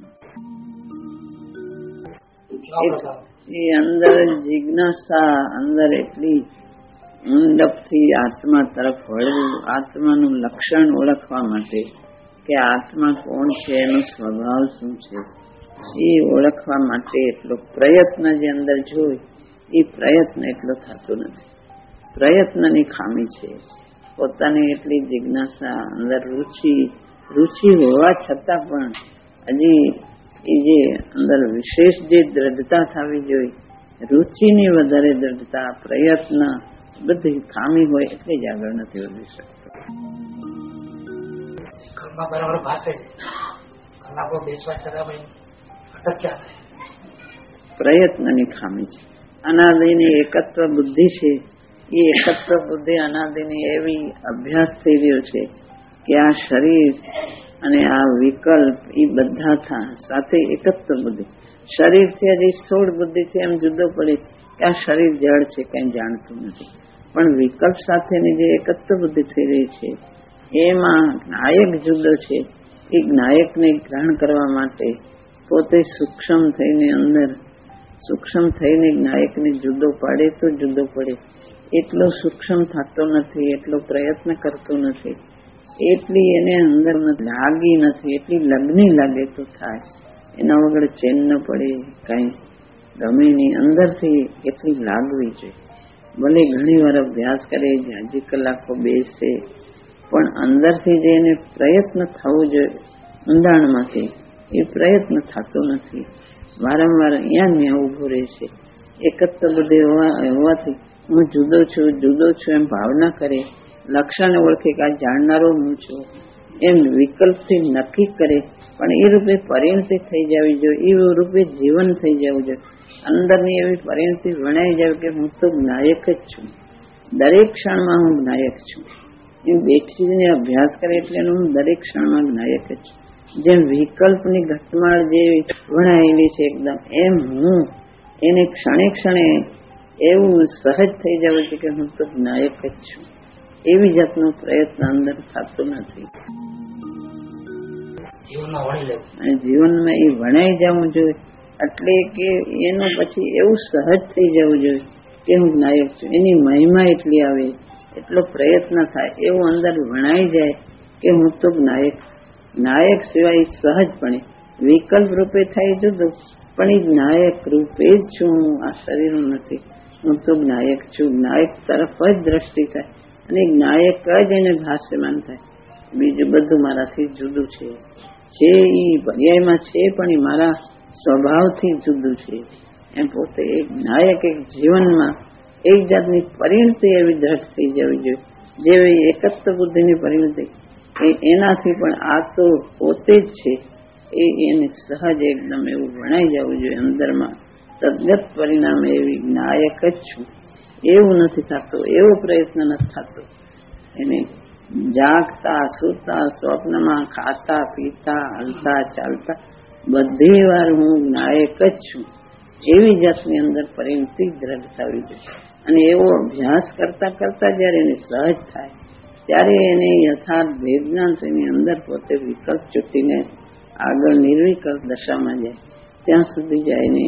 એ અંદર જિજ્ઞાસા, અંદર એટલી ઊંડપથી આત્મા તરફ વળવું, આત્માનું લક્ષણ ઓળખવા માટે કે આત્મા કોણ છે, એનો સ્વભાવ શું છે એ ઓળખવા માટે એટલો પ્રયત્ન જે અંદર જોઈ, એ પ્રયત્ન એટલો થતો નથી. પ્રયત્નની ખામી છે. પોતાની એટલી જિજ્ઞાસા, અંદર રુચિ હોવા છતાં પણ હજી એ જે અંદર વિશેષ જે દ્રઢતા થવી જોઈએ, રુચિની વધારે દ્રઢતા, પ્રયત્ન બધી ખામી હોય એટલે જ આગળ નથી વધી શકતો. ઘરમાં બરાબર ભાષે કલાકો બેસવા છતાં અટક્યા, પ્રયત્નની ખામી છે. અનાદિની એકત્વ બુદ્ધિ છે, એ એકત્વ બુદ્ધિ અનાદિની એવી અભ્યાસ થઈ રહ્યો છે કે આ શરીર અને આ વિકલ્પ એ બધા સાથે એકત્વ બુદ્ધિ. શરીરથી હજી સ્થૂળ બુદ્ધિથી એમ જુદો પડે કે આ શરીર જળ છે, કઈ જાણતું નથી. પણ વિકલ્પ સાથેની જે એકત્વ બુદ્ધિ થઈ રહી છે એમાં નાયક જુદો છે. એ નાયકને ગ્રહણ કરવા માટે પોતે સૂક્ષ્મ થઈને અંદર સૂક્ષ્મ થઈને નાયકને જુદો પાડે તો જુદો પડે. એટલો સૂક્ષ્મ થતો નથી, એટલો પ્રયત્ન કરતો નથી, એટલી એને અંદર લાગી નથી. એટલી લગ્ની લાગે તો થાય, એના વગર ચેન ન પડે, કઈ ગમે નહીં. અંદરથી એટલી લાગવી જોઈએ. ભલે ઘણી વાર અભ્યાસ કરે, જાજી કલાકો બેસે, પણ અંદરથી જે એને પ્રયત્ન થવો જોઈએ ઊંડાણમાંથી, એ પ્રયત્ન થતો નથી. વારંવાર અહીંયા ઉભો રહે છે. એકત્વ બુદ્ધિ હોવાથી હું જુદો છું એમ ભાવના કરે, લક્ષણ ઓળખે કે આ જાણનારો હું છું એમ વિકલ્પથી નક્કી કરે, પણ એ રૂપે પરિણતિ થઈ જવી જોઈએ, એ રૂપે જીવન થઈ જવું જોઈએ. અંદરની એવી પરિણતિ વણાઈ જાય કે હું તો નાયક જ છું, દરેક ક્ષણમાં હું નાયક છું. એમ બેઠીને અભ્યાસ કરે એટલે હું દરેક ક્ષણમાં નાયક જ છું. જેમ વિકલ્પની ઘટમાળ જે વણાયેલી છે એકદમ, એમ હું એને ક્ષણે ક્ષણે એવું સહજ થઈ જવું છે કે હું તો નાયક જ છું. એવી જાતનો પ્રયત્ન અંદર થતો નથી. જીવનમાં એ વણાઈ જવું જોઈએ, એટલે કે એનું પછી એવું સહજ થઈ જવું જોઈએ કે હું નાયક છું. એની મહિમા એટલી આવે, એટલો પ્રયત્ન થાય, એવું અંદર વણાઈ જાય કે હું તો નાયક સિવાય સહજપણે વિકલ્પ રૂપે થાય જુદું, પણ એ નાયક રૂપે જ છું. આ શરીર નથી, હું તો નાયક છું. નાયક તરફ જ દ્રષ્ટિ થાય અને નાયક જ એને ભાષ્યમાન થાય. બીજું બધું મારાથી જુદું છે, એ પર્યાયમાં છે, પણ એ મારા સ્વભાવથી જુદું છે. એમ પોતે એક નાયક એક જીવનમાં એક જાતની પરિણતિ એવી દ્રઢ થઈ જવી જોઈએ, જેવી એકત્વ બુદ્ધિની પરિણતિ એનાથી પણ આ તો પોતે જ છે એને સહજ એકદમ એવું ભણાઈ જવું જોઈએ અંદરમાં. તદ્ગત પરિણામે એવી નાયક જ છું એવું નથી થતું, એવો પ્રયત્ન નથી થતો. એને જાગતા સૂતા સ્વપ્નમાં ખાતા પીતા હલતા ચાલતા બધી વાર હું નાયક જ છું એવી જાતની અંદર પરિણતિ દ્રઢ થવી જોઈએ. અને એવો અભ્યાસ કરતા કરતા જયારે એને સહજ થાય ત્યારે એને યથાર્થ ભેદજ્ઞાન એની અંદર પોતે વિકલ્પ ચૂંટીને આગળ નિર્વિકલ્પ દશામાં જાય ત્યાં સુધી જાય ને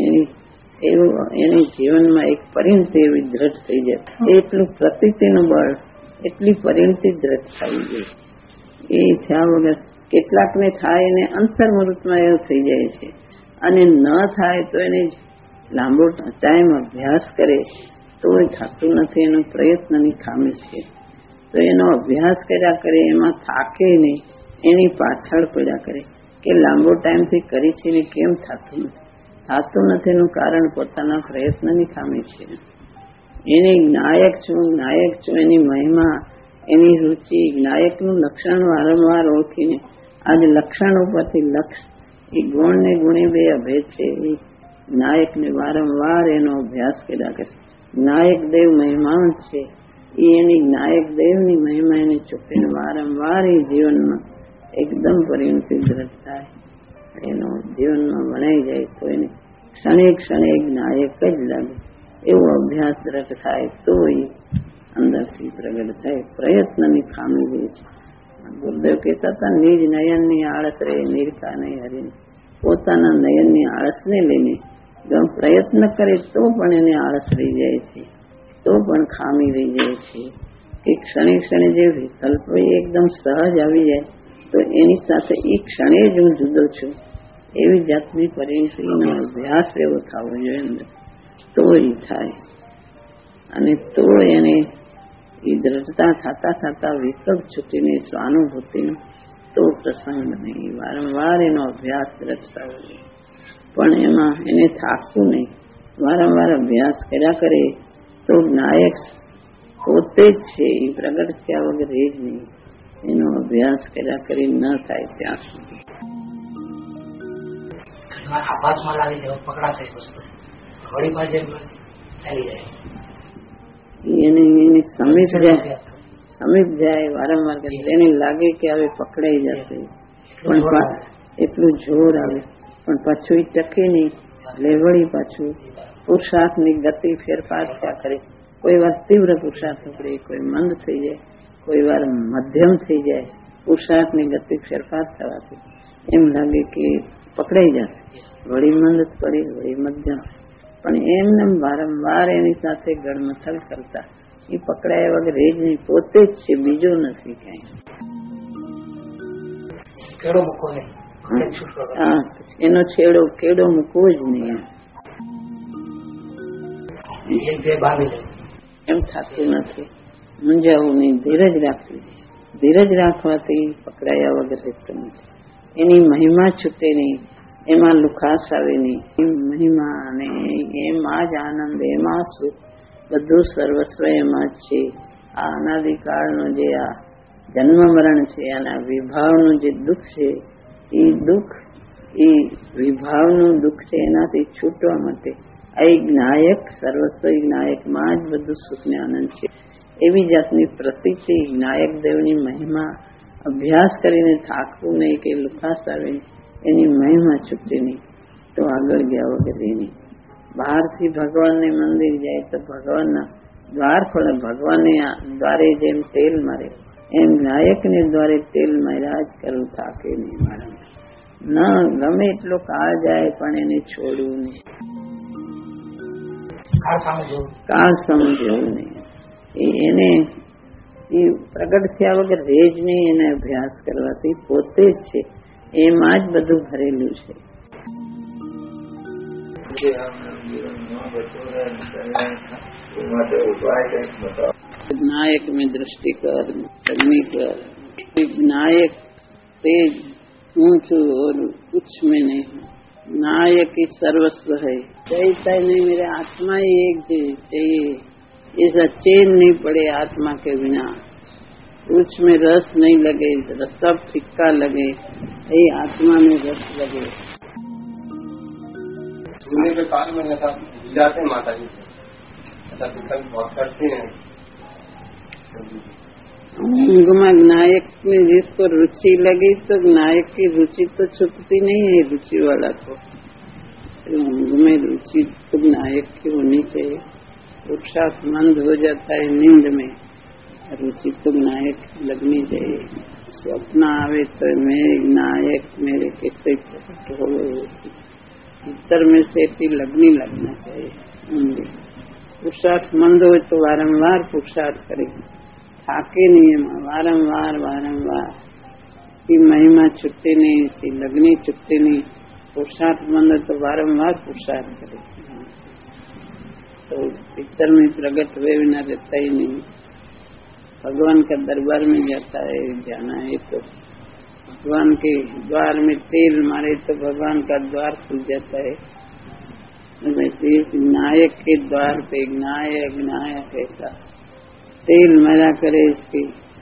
એની જીવનમાં એક પરિણતિ એવી દ્રઢ થઈ જાય. એટલું પ્રતીતિનું બળ, એટલી પરિણતિ દ્રઢ થવી જોઈએ. એ થયા વગર કેટલાકને થાય એને અંતર્મૃતમાં એવું થઈ જાય છે, અને ન થાય તો એને લાંબો ટાઈમ અભ્યાસ કરે તો એ થતું નથી. એનો પ્રયત્નની ખામી છે. તો એનો અભ્યાસ કર્યા કરે એમાં થાકે નહીં, એની પાછળ પડ્યા કરે કે લાંબો ટાઈમથી કરી છે ને કેમ થતું નથી. એનું કારણ પોતાના પ્રયત્નની ખામી છે. એની નાયક છું એની મહિમા, એની રુચિ, નાયકનું લક્ષણ વારંવાર ઓળખીને આજે લક્ષણ ઉપરથી લક્ષ એ ગુણ ને ગુણે બે અભેદ છે. એ નાયકને વારંવાર એનો અભ્યાસ કર્યા કરે. નાયક દેવ મહિમા છે એ એની નાયક દેવની મહિમા એને ચૂકીને વારંવાર એ જીવનમાં એકદમ પરિણતિ દ્રઢ થાય, એનો જીવનમાં વણાઈ જાય તો એને ક્ષણે ક્ષણે એક નાયક જ લાગે એવો અભ્યાસ દ્રઢ થાય તો એ અંદરથી પ્રગટ થાય. પ્રયત્નની ખામી રહે છે. ગુરુદેવ કહેતા હતા નિજ નયનની આળસ રહે નિરખા નહીં હરીને. પોતાના નયનની આળસને લઈને પ્રયત્ન કરે તો પણ એને આળસ રહી જાય છે, તો પણ ખામી રહી જાય છે. કે ક્ષણે ક્ષણે જે વિકલ્પ એકદમ સહજ આવી જાય તો એની સાથે એ ક્ષણે જ હું જુદો છું એવી જાતની પરિણતિનો અભ્યાસ એવો થવો જોઈએ અંદર, તો એ થાય. અને તો એને એ દ્રઢતા થતા થતા વિકલ્પ છૂટીને સ્વાનુભૂતિનો તો પ્રસંગ બને. વારંવાર એનો અભ્યાસ દ્રઢ થવો જોઈએ, પણ એમાં એને થાકવું નહીં. વારંવાર અભ્યાસ કર્યા કરે તો નાયક પોતે જ છે એ પ્રગટ થયા વગર એ જ નહીં. એનો અભ્યાસ કર્યા કરી ન થાય ત્યાં સુધી આભાસમાં લાગી જાય, પકડાશે વસ્તુ ઘડી પાસે ચાલી જાય, એને સમીપ જાય વારંવાર એને લાગે કે હવે પકડાઈ જશે, પણ એટલું જોર આવે પણ પાછું એ ટકે નહીં. લેવડી પાછું પુરુષાર્થની ગતિ ફેરફાર થયા કરે. કોઈ વાર તીવ્ર પુરુષાર્થ ઉપડે, કોઈ મંદ થઈ જાય, કોઈ વાર મધ્યમ થઈ જાય. પુરુષાર્થની ગતિ ફેરફાર થવાથી એમ લાગે કે પકડાઈ જશે, વળી મંદ પડી વળી મધ્યમ. પણ એમને વારંવાર એની સાથે ગળમથલ કરતા એ પકડાયા વગર એ જ નહીં, પોતે જ છે, બીજો નથી ક્યાંય. એનો કેડો મૂકવો જ નહીં. એમ થતું નથી. મૂંઝાવું નહીં, ધીરજ રાખવી. ધીરજ રાખવાથી પકડાયા વગર રહેતું નથી. એની મહિમા છૂટે નહીં, એમાં લુખાસ આવે નહીં. મહિમા અને એમાં જ આનંદ, એમાં સુખ, બધું સર્વસ્વ એમાં જ છે. આ અનાદિકાળનો જે આ જન્મ મરણ છે, આના વિભાવનું જે દુઃખ છે, એ દુઃખ એ વિભાવનું દુઃખ છે. એનાથી છૂટવા માટે આ એક નાયક, સર્વસ્વ નાયકમાં જ બધું સુખ ને આનંદ છે. એવી જાતની પ્રતીતિ નાયક દેવની મહિમા અભ્યાસ કરીને થાકવું નહીં કે લુખાસ આવે, એની મહિમા છૂટે નહીં તો આગળ ગયા વગર એની. બહારથી ભગવાનને મંદિર જાય તો ભગવાનના દ્વાર ખોલે. ભગવાનને દ્વારે જેમ તેલ મારે એમ નાયકને દ્વારે તેલ માર્યા જ કરવું, થાકે નહીં. મારા ન ગમે એટલો કાળ જાય પણ એને છોડવું નહીં, કાળ સમજવું નહીં. એને એ પ્રગટ થયા વગર રહે જ નહીં. એને અભ્યાસ કરવાથી પોતે જ છે, એમાં જ બધું ભરેલું છે. नायक में दृष्टि कर, अग्नि कर. नायक तेज हूँ छू और कुछ में नहीं हूँ. नायक ही सर्वस्व है। चाहिए नहीं, मेरे आत्मा ही एक चाहिए। ऐसा चैन नहीं पड़े आत्मा के बिना, कुछ में रस नहीं लगे, सब फिक्का लगे, यही आत्मा में रस लगे। सोने के काल में ऐसा जाते हैं माता जी से, ऐसा विकल्प बहुत करते हैं। नायक में जिसको रुचि लगी तो नायक की रुचि तो छुपती नहीं है रुचि वाला को। में रुचि तो नायक की होनी चाहिए। पुरुषार्थ मंद हो जाता है नींद में, रुचि तो नायक लगनी चाहिए। स्वप्न आवे तो मैं नायक मेरे कैसे प्रकट हो भीतर में से लगना चाहिए। पुरुषार्थ मंद हो तो बारम्बार पुरुषार्थ करेगी, थाके नहीं है, बारम्बार की महिमा छुट्टी नहीं, इसकी लगनी छुट्टी नहीं। पुरुषार्थ मंद तो बारम्बार पुरुषार्थ करे, तो भीतर में प्रकट हुए बिना रहता ही नहीं। भगवान का दरबार में जाता है, जाना है तो भगवान के द्वार में तेल मारे तो भगवान का द्वार खुल जाता है। नायक के द्वार पे नायक ऐसा तेल मरा करे इसकी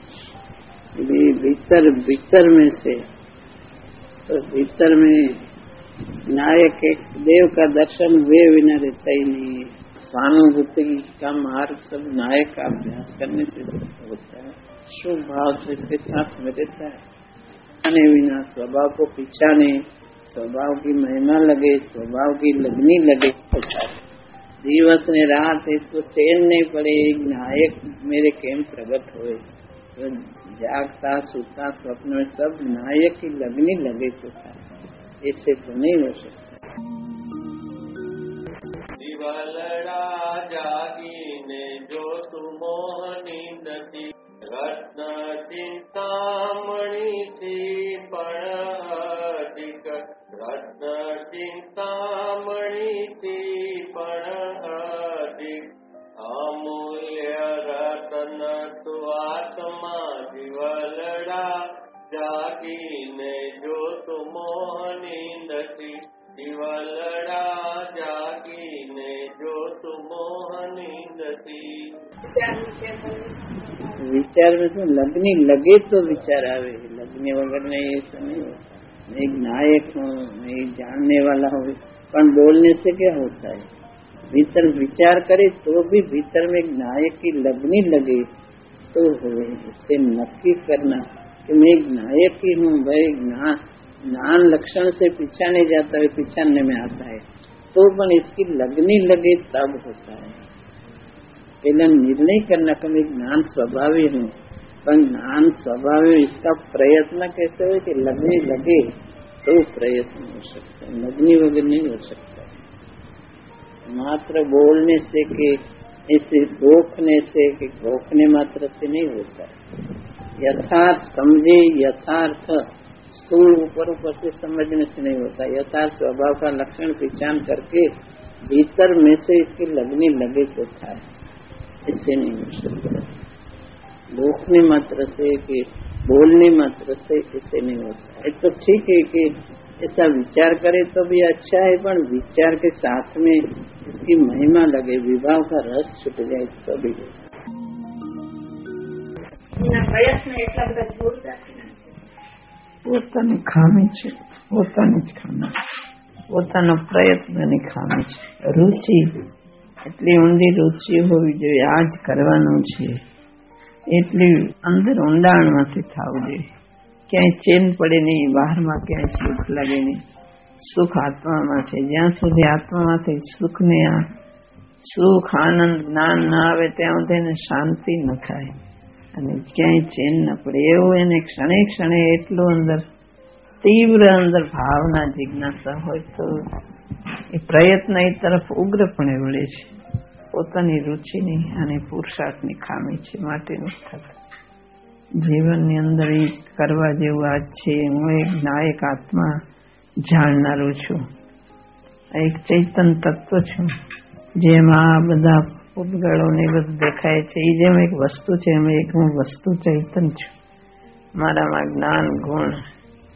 भीतर में से, तो भीतर में नायक एक देव का दर्शन हुए बिना रहता ही नहीं है। स्वानुभूति का मार्ग सब नायक का अभ्यास करने से होता है, शुभ भाव से इसके साथ में रहता है। आने बिना स्वभाव को पीछा नहीं, स्वभाव की महिमा लगे, स्वभाव की लगनी लगे, दिवस ने रात इसको चैन नहीं पड़े, नायक मेरे केम प्रकट हुए, तो जागता सुता स्वप्न में सब नायक की लगनी लगे तो इससे तो नहीं हो सकता। दिवलड़ा जागीने जो सुमोहनी नदी, रत्न चिंतामणि थी पण अधिक, रत्न चिंतामणि थी पण अधिक, अमूल्य रतन तु आत्मा दिवलड़ा जागीने जो तु मोहनी नदी, दिवलड़ा जागीने जो तु मोहनी नदी। विचार में तो लगनी लगे तो विचार आवे, लगने वगैरह नहीं, ऐसा नहीं होता। मैं एक नायक हूँ, मैं एक जानने वाला हूँ, पर बोलने से क्या होता है? भीतर विचार करे तो भी भीतर में एक नायक की लगनी लगे तो होवे। इससे नक्की करना कि मैं एक नायक ही हूँ भाई, ज्ञान लक्षण से पीछा नहीं जाता है, पीछाने में आता है, तो पण इसकी लगनी लगे तब होता है। पहले निर्णय करना कि मैं ज्ञान स्वभावी हूँ, पर ज्ञान स्वभावी इसका प्रयत्न कैसे हो कि लगने लगे तो प्रयत्न हो सकता है, लगनी वगैरह नहीं हो सकता। मात्र बोलने से कि ऐसे रोकने से कि रोकने मात्र से नहीं होता है। यथार्थ समझे, यथार्थ स्थूल ऊपर से समझने से नहीं होता। यथार्थ स्वभाव का लक्षण पहचान करके भीतर में से इसकी लगने लगे तो था, इससे नहीं हो सकता। रोकने मात्र से कि बोलने मात्र से इसे नहीं होता है। तो ठीक है कि ऐसा विचार करे तो भी अच्छा है, पर विचार के साथ में इसकी महिमा लगे, विभाव का रस छूट जाए तो भी પોતાની ખામી છે, પોતાની જ ખામી, પોતાનો પ્રયત્નની ખામી છે। રુચિ એટલી ઊંડી રુચિ હોવી જોઈએ, આ જ કરવાનું છે, એટલી અંદર ઊંડાણમાંથી થવું જોઈએ। ક્યાંય ચેન પડે નહીં, બહારમાં ક્યાંય સુખ લાગે નહીં। સુખ આત્મામાં છે, જ્યાં સુધી આત્મામાંથી સુખ આનંદ જ્ઞાન ના આવે ત્યાં સુધી શાંતિ ન થાય અને ક્યાંય ચેન ન પડે। એવું એને ક્ષણે ક્ષણે એટલું અંદર તીવ્ર અંદર ભાવના જિજ્ઞાસા હોય તો એ પ્રયત્ન એ તરફ ઉગ્રપણે વળે છે। પોતાની રુચિની અને પુરુષાર્થની ખામી છે, માટે નથી થતા। જીવનની અંદર એ કરવા જેવું આ છે। હું એક નાયક આત્મા જાણનારો છું, એક ચૈતન તત્વ છું, જેમાં આ બધા ઉપગળોને બધું દેખાય છે। એ જેમ એક વસ્તુ છે, એમ એક હું વસ્તુ ચૈતન છું। મારામાં જ્ઞાન ગુણ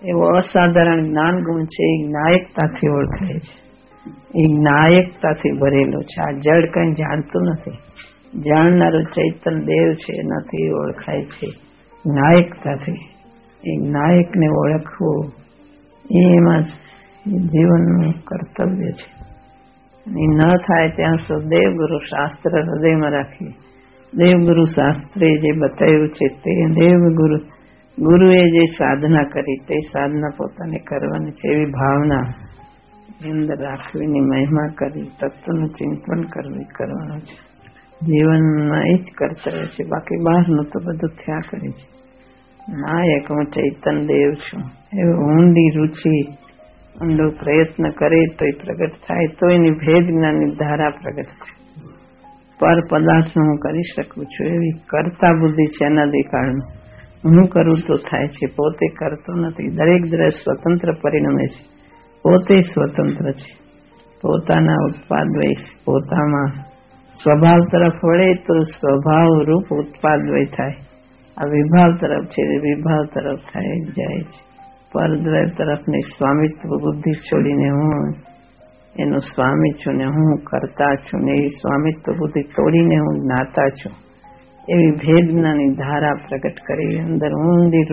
એવો અસાધારણ જ્ઞાન ગુણ છે, એ નાયકતાથી ઓળખાય છે, એ નાયકતાથી ભરેલો છે. આ જડ કઈ જાણતું નથી, જાણનારું ચૈતન્ય દેવ છે, એનાથી ઓળખાય છે નાયકતાથી. એ નાયકને ઓળખવું એ એમાં જીવનનું કર્તવ્ય છે. એ ન થાય ત્યાં સુધી દેવગુરુ શાસ્ત્ર હૃદયમાં રાખીએ. દેવગુરુ શાસ્ત્રે જે બતાવ્યું છે તે ગુરુએ જે સાધના કરી તે સાધના પોતાને કરવાની છે, એવી ભાવના અંદર રાખવીની મહિમા કરી તત્વનું ચિંતન કરવાનું છે. જીવનમાં એ જ કર્તવ્ય છે, બાકી બહારનું તો બધું થયા કરે છે. નાયક હું ચૈતન્ય દેવ છું એવી ઊંડી રુચિ, ઊંડો પ્રયત્ન કરે તો એ પ્રગટ થાય, તો એની ભેદ જ્ઞાનની ધારા પ્રગટ થાય. પર પદાર્થનું હું કરી શકું છું એવી કરતા બુદ્ધિ છે અનાદિકાળનું. હું કરું તો થાય છે, પોતે કરતો નથી. દરેક દ્રશ્ય સ્વતંત્ર પરિણમે છે, પોતે સ્વતંત્ર છે. પોતાના ઉત્પાદવય પોતામાં સ્વભાવ તરફ વળે તો સ્વભાવ રૂપ ઉત્પાદવય થાય. આ વિભાવ તરફ છે, વિભાવ તરફ થાય જાય છે. પરદ્વય તરફની સ્વામિત્વ બુદ્ધિ છોડીને હું એનું સ્વામી છું ને હું કરતા છું ને એ સ્વામિત્વ બુદ્ધિ તોડીને હું જ્ઞાતા છું એવી ભેદનાની ધારા પ્રગટ કરી. અંદર ઊંડી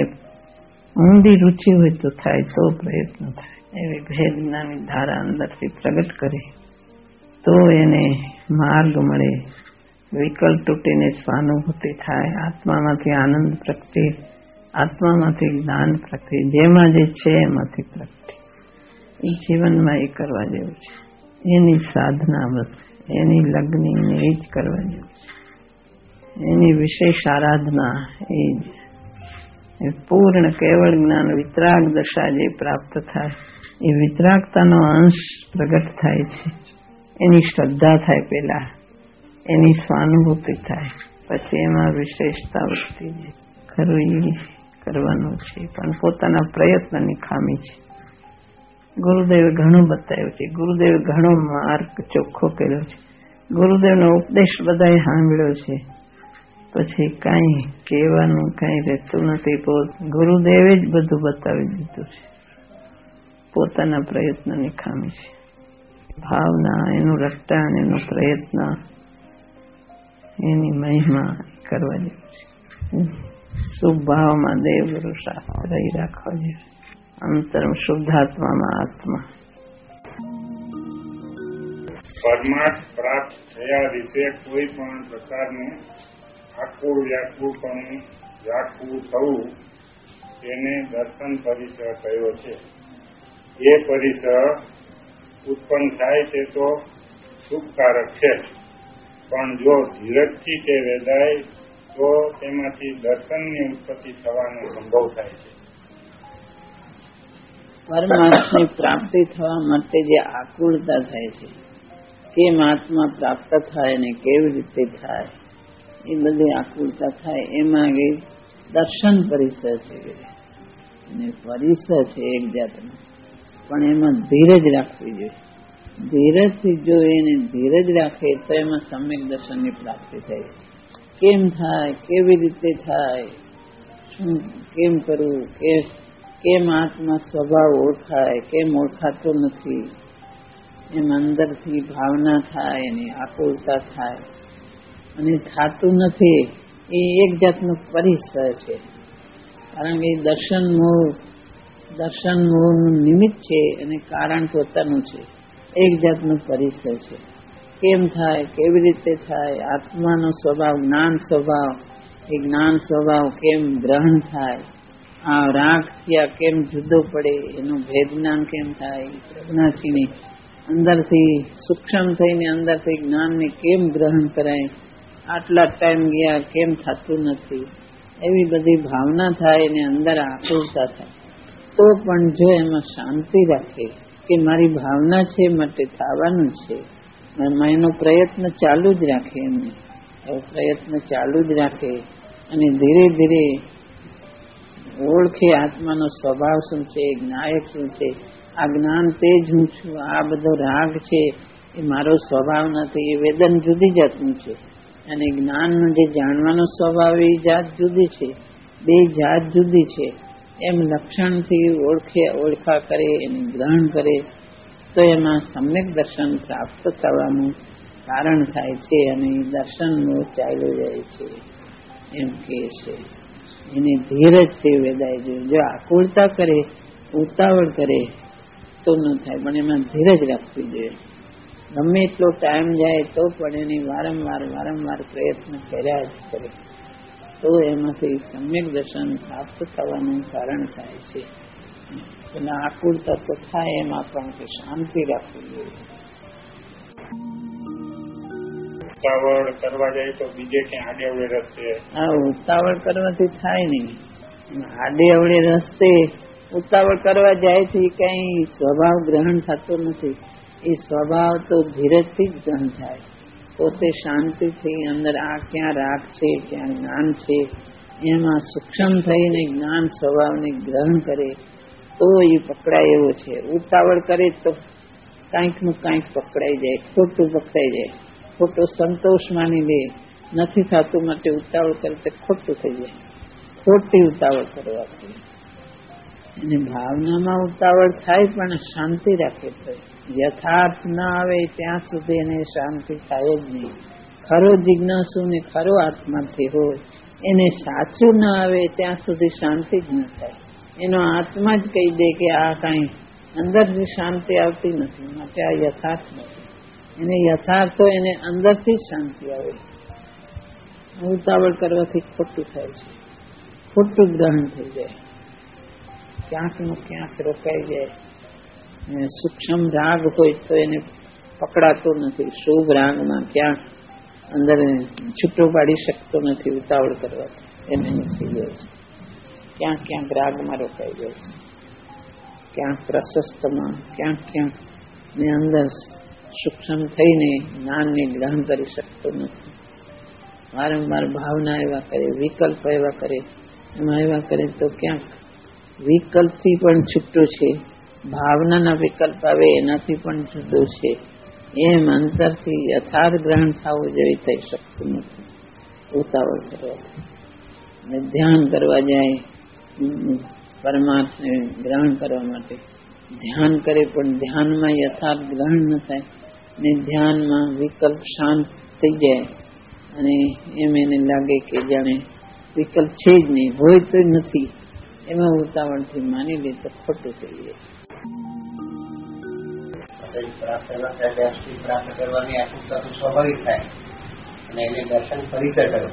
રુચિ હોય તો થાય, તો પ્રયત્ન થાય. એવી ભેદનાની ધારા અંદરથી પ્રગટ કરે તો એને માર્ગ મળે. વિકલ્પ તૂટીને સ્વાનુભૂતિ થાય, આત્મામાંથી આનંદ પ્રગટે, આત્મામાંથી જ્ઞાન પ્રગટે, જેમાં જે છે એમાંથી પ્રગટે. એ જીવનમાં એ કરવા જેવું છે. એની સાધના બસ એની લગ્ની એ જ કરવા જેવું છે. એની વિશેષ આરાધના એ જ પૂર્ણ કેવળ જ્ઞાન વિતરાગ દશા જે પ્રાપ્ત થાય એ વિતરાગતાનો અંશ પ્રગટ થાય છે. એની શ્રદ્ધા થાય, પેલા એની સ્વાનુભૂતિ થાય, પછી એમાં વિશેષતા વધતી જાય. ખરું એ કરવાનું છે, પણ પોતાના પ્રયત્નની ખામી છે. ગુરુદેવે ઘણું બતાવ્યું છે, ગુરુદેવે ઘણો માર્ગ ચોખ્ખો કર્યો છે, ગુરુદેવનો ઉપદેશ બધાએ સાંભળ્યો છે, પછી કાંઈ કહેવાનું કાંઈ રહેતું નથી. ગુરુદેવે જ બધું બતાવી દીધું છે. પોતાના પ્રયત્નની ખામી છે. ભાવના, એનું રટણ, એનો પ્રયત્ન, એની મહિમા કરવા જેવું છે. શુભ ભાવમાં દેવગુરુ શાસ્ત્ર રાખવા જોઈએ. અંતર શુદ્ધાત્મામાં આત્મા. પરમાર્થ પ્રાપ્ત થયા વિશે કોઈ પણ પ્રકારનું આકુળ વ્યાકુળપણું વ્યાકુળ થવું તેને દર્શન પરિસર કહ્યો છે. એ પરિસર ઉત્પન્ન થાય તે તો સુખકારક છે, પણ જો ધીરજથી તે વેદાય તો તેમાંથી દર્શનની ઉત્પત્તિ થવાનો સંભવ થાય છે. પરમાર્થની પ્રાપ્તિ થવા માટે જે આકુળતા થાય છે, કેમ આત્મા પ્રાપ્ત થાય ને કેવી રીતે થાય, એ બધી આકુળતા થાય. એમાં એ દર્શન પરિસર છે અને પરિસર છે એક જાતનું, પણ એમાં ધીરજ રાખવી જોઈએ. ધીરજથી જો એને ધીરજ રાખે તો એમાં સમ્યક દર્શનની પ્રાપ્તિ થાય. કેમ થાય, કેવી રીતે થાય, શું કેમ કરવું, કેમ આત્મા સ્વભાવ ઓળખાય, કેમ ઓળખાતો નથી, એમ અંદરથી ભાવના થાય અને આકુળતા થાય અને થાતું નથી. એ એક જાતનું પરિસર છે, કારણ કે દર્શન મોહનું નિમિત્ત છે અને કારણ પોતાનું છે. એક જાતનું પરિસર છે. કેમ થાય, કેવી રીતે થાય, આત્માનો સ્વભાવ, જ્ઞાન સ્વભાવ, એ જ્ઞાન સ્વભાવ કેમ ગ્રહણ થાય, આ રાગ થયા કેમ જુદો પડે, એનું ભેદ જ્ઞાન કેમ થાય, પ્રજ્ઞા છીણી અંદરથી સૂક્ષ્મ થઈને અંદરથી જ્ઞાનને કેમ ગ્રહણ કરાય, આટલા ટાઈમ ગયા કેમ થતું નથી, એવી બધી ભાવના થાય અને અંદર આકુળતા થાય. તો પણ જો એમાં શાંતિ રાખે કે મારી ભાવના છે માટે થવાનું છે, એનો પ્રયત્ન ચાલુ જ રાખે, એમને એવો પ્રયત્ન ચાલુ જ રાખે અને ધીરે ધીરે ઓળખે આત્માનો સ્વભાવ શું છે, જ્ઞાયક શું છે. આ જ્ઞાન તે જ હું છું, આ બધો રાગ છે એ મારો સ્વભાવ નથી, એ વેદન જુદી જાતનું છે અને જ્ઞાનનો જે જાણવાનો સ્વભાવ એ જાત જુદી છે. બે જાત જુદી છે. એમ લક્ષણથી ઓળખા કરે એને ગ્રહણ કરે તો એમાં સમ્યક દર્શન પ્રાપ્ત થવાનું કારણ થાય છે અને દર્શનનો ચાલ્યો જાય છે એમ કહે છે. એને ધીરજથી વેદાય જોઈએ. જો આકુળતા કરે, ઉતાવળ કરે તો ન થાય, પણ એમાં ધીરજ રાખવી જોઈએ. ગમે એટલો ટાઈમ જાય તો પણ એને વારંવાર પ્રયત્ન કર્યા જ કરે તો એમાંથી સમ્યક દર્શન પ્રાપ્ત થવાનું કારણ થાય છે. અને આકુળતા તો થાય એમાં પણ કે શાંતિ રાખવી જોઈએ. ઉતાવળ કરવા જાય તો બીજે ક્યાં આડે અવળે રસ્તે? હા, ઉતાવળ કરવાથી થાય નહીં. આડે અવળે રસ્તે ઉતાવળ કરવા જાય તો કઈ સ્વભાવ ગ્રહણ થતો નથી. એ સ્વભાવ તો ધીરજથી જ ગ્રહણ થાય. પોતે શાંતિથી અંદર આ ક્યાં રાગ છે, ક્યાં જ્ઞાન છે, એમાં સૂક્ષ્મ થઈને જ્ઞાન સ્વભાવને ગ્રહણ કરે તો એ પકડાય એવો છે. ઉતાવળ કરે તો કાંઈકનું કાંઈક પકડાઈ જાય, ખોટું પકડાઈ જાય, ખોટો સંતોષ માની લે, નથી થતું માટે ઉતાવળ કરે તો ખોટું થઈ જાય. ખોટી ઉતાવળ કરવાથી અને ભાવનામાં ઉતાવળ થાય પણ શાંતિ રાખે તો યથાર્થ ન આવે ત્યાં સુધી એને શાંતિ થાય જ નહીં. ખરો જિજ્ઞાસુ ને ખરો આત્માથી હોય એને સાચું ન આવે ત્યાં સુધી શાંતિ જ ન થાય. એનો આત્મા જ કહી દે કે આ કાંઈ અંદરથી શાંતિ આવતી નથી, માટે આ યથાર્થ નથી. એને યથાર્થ હોય એને અંદરથી શાંતિ આવે. ઉતાવળ કરવાથી ખોટું થાય છે, ખોટું ગ્રહણ થઈ જાય, ક્યાંકનું ક્યાંક રોકાઈ જાય. સૂક્ષ્મ રાગ હોય તો એને પકડાતો નથી. શુભ રાગમાં ક્યાંક અંદર છૂટો પાડી શકતો નથી ઉતાવળ કરવાથી, એને નથી જાય છે. ક્યાંક રાગમાં રોકાઈ જાય છે, ક્યાંક પ્રશસ્તમાં, ક્યાંક ને અંદર સૂક્ષ્મ થઈને જ્ઞાનને ગ્રહણ કરી શકતો નથી. વારંવાર ભાવના એવા કરે, વિકલ્પ એવા કરે, એમાં એવા કરે તો ક્યાંક વિકલ્પથી પણ છૂટો છે, ભાવનાના વિકલ્પ આવે એનાથી પણ જુદો છે. એમ અંતરથી યથાર્થ ગ્રહણ થવું જોઈએ થઈ શકતું નથી ઉતાવળ કરવાથી. અને ધ્યાન કરવા જાય પરમાર્થને ગ્રહણ કરવા માટે, ધ્યાન કરે પણ ધ્યાનમાં યથાર્થ ગ્રહણ ન થાય ને ધ્યાનમાં વિકલ્પ શાંત થઈ જાય અને એમ એને લાગે કે જાણે વિકલ્પ છે જ નહીં, હોય તો નથી, એમાં ઉતાવળથી માની લે તો ખોટું થઈ જાય. પ્રાપ્ત કરવાની આતુરતા તો સ્વાભાવિક થાય અને એને દર્શન પરિસર કરો.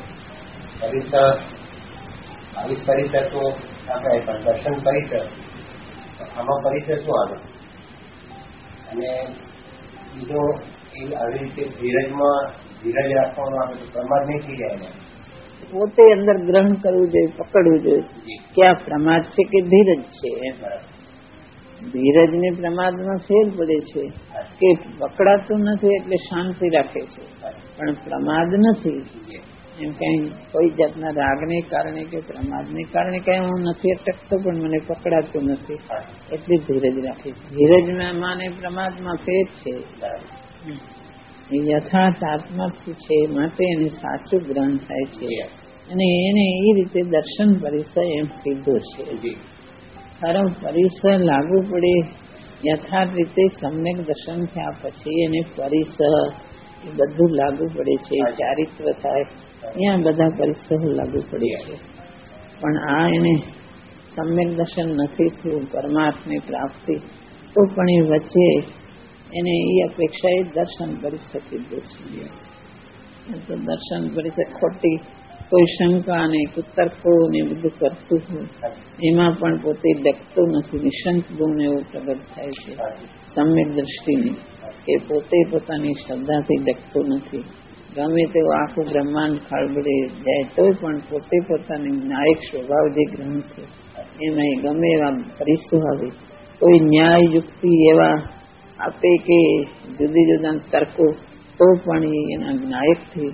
પરિસર તો આપણે પણ દર્શન પરિસર, આમાં પરિસર શું આવે? અને બીજો એ આવી રીતે ધીરજ રાખવાનું આવે તો પ્રમાદ નહીં થઈ જાય. પોતે અંદર ગ્રહણ કરવું જોઈએ, પકડવું જોઈએ કે આ પ્રમાદ છે કે ધીરજ છે. ધીરજ ને પ્રમાદમાં ફેર પડે છે કે પકડાતું નથી એટલે શાંતિ રાખે છે, પણ પ્રમાદ નથી. એમ કઈ કોઈ જાતના રાગને કારણે કે પ્રમાદને કારણે કઈ હું નથી અટકતો પણ મને પકડાતું નથી એટલી ધીરજ રાખે. ધીરજમાં માને પ્રમાદમાં ફેર છે. એ યથાર્થ આત્માથી છે માટે એને સાચું ગ્રહણ થાય છે અને એને એ રીતે દર્શન પરિસર એમ કીધું છે. ખરો પરિસર લાગુ પડે યથાર્થ રીતે સમ્યક દર્શન થયા પછી એને પરિસર એ બધું લાગુ પડે છે. ચારિત્ર થાય ત્યાં બધા પરિસર લાગુ પડે છે. પણ આ એને સમ્યક દર્શન નથી થયું પરમાર્થની પ્રાપ્તિ તો પણ એ વચ્ચે એને એ અપેક્ષા એ દર્શન પરિસર કીધું છે. તો દર્શન પરિસર ખોટી કોઈ શંકા ને કુતર્કો ને બધું કરતું હોય એમાં પણ પોતે ડકતું નથી. નિશંક ગુણ એવો પ્રગટ થાય છે સમ્યક દ્રષ્ટિની કે પોતે પોતાની શ્રદ્ધાથી ડકતું નથી. ગમે તેવું આખું બ્રહ્માંડ ખળબળે જાય તો પણ પોતે પોતાની ન્યાયિક સ્વભાવ જે ગ્રહણ છે એમાં ગમે એવા પરિસર આવે કોઈ ન્યાય યુક્તિ એવા આપે કે જુદી જુદા તર્કો તો પણ એના નાયકથી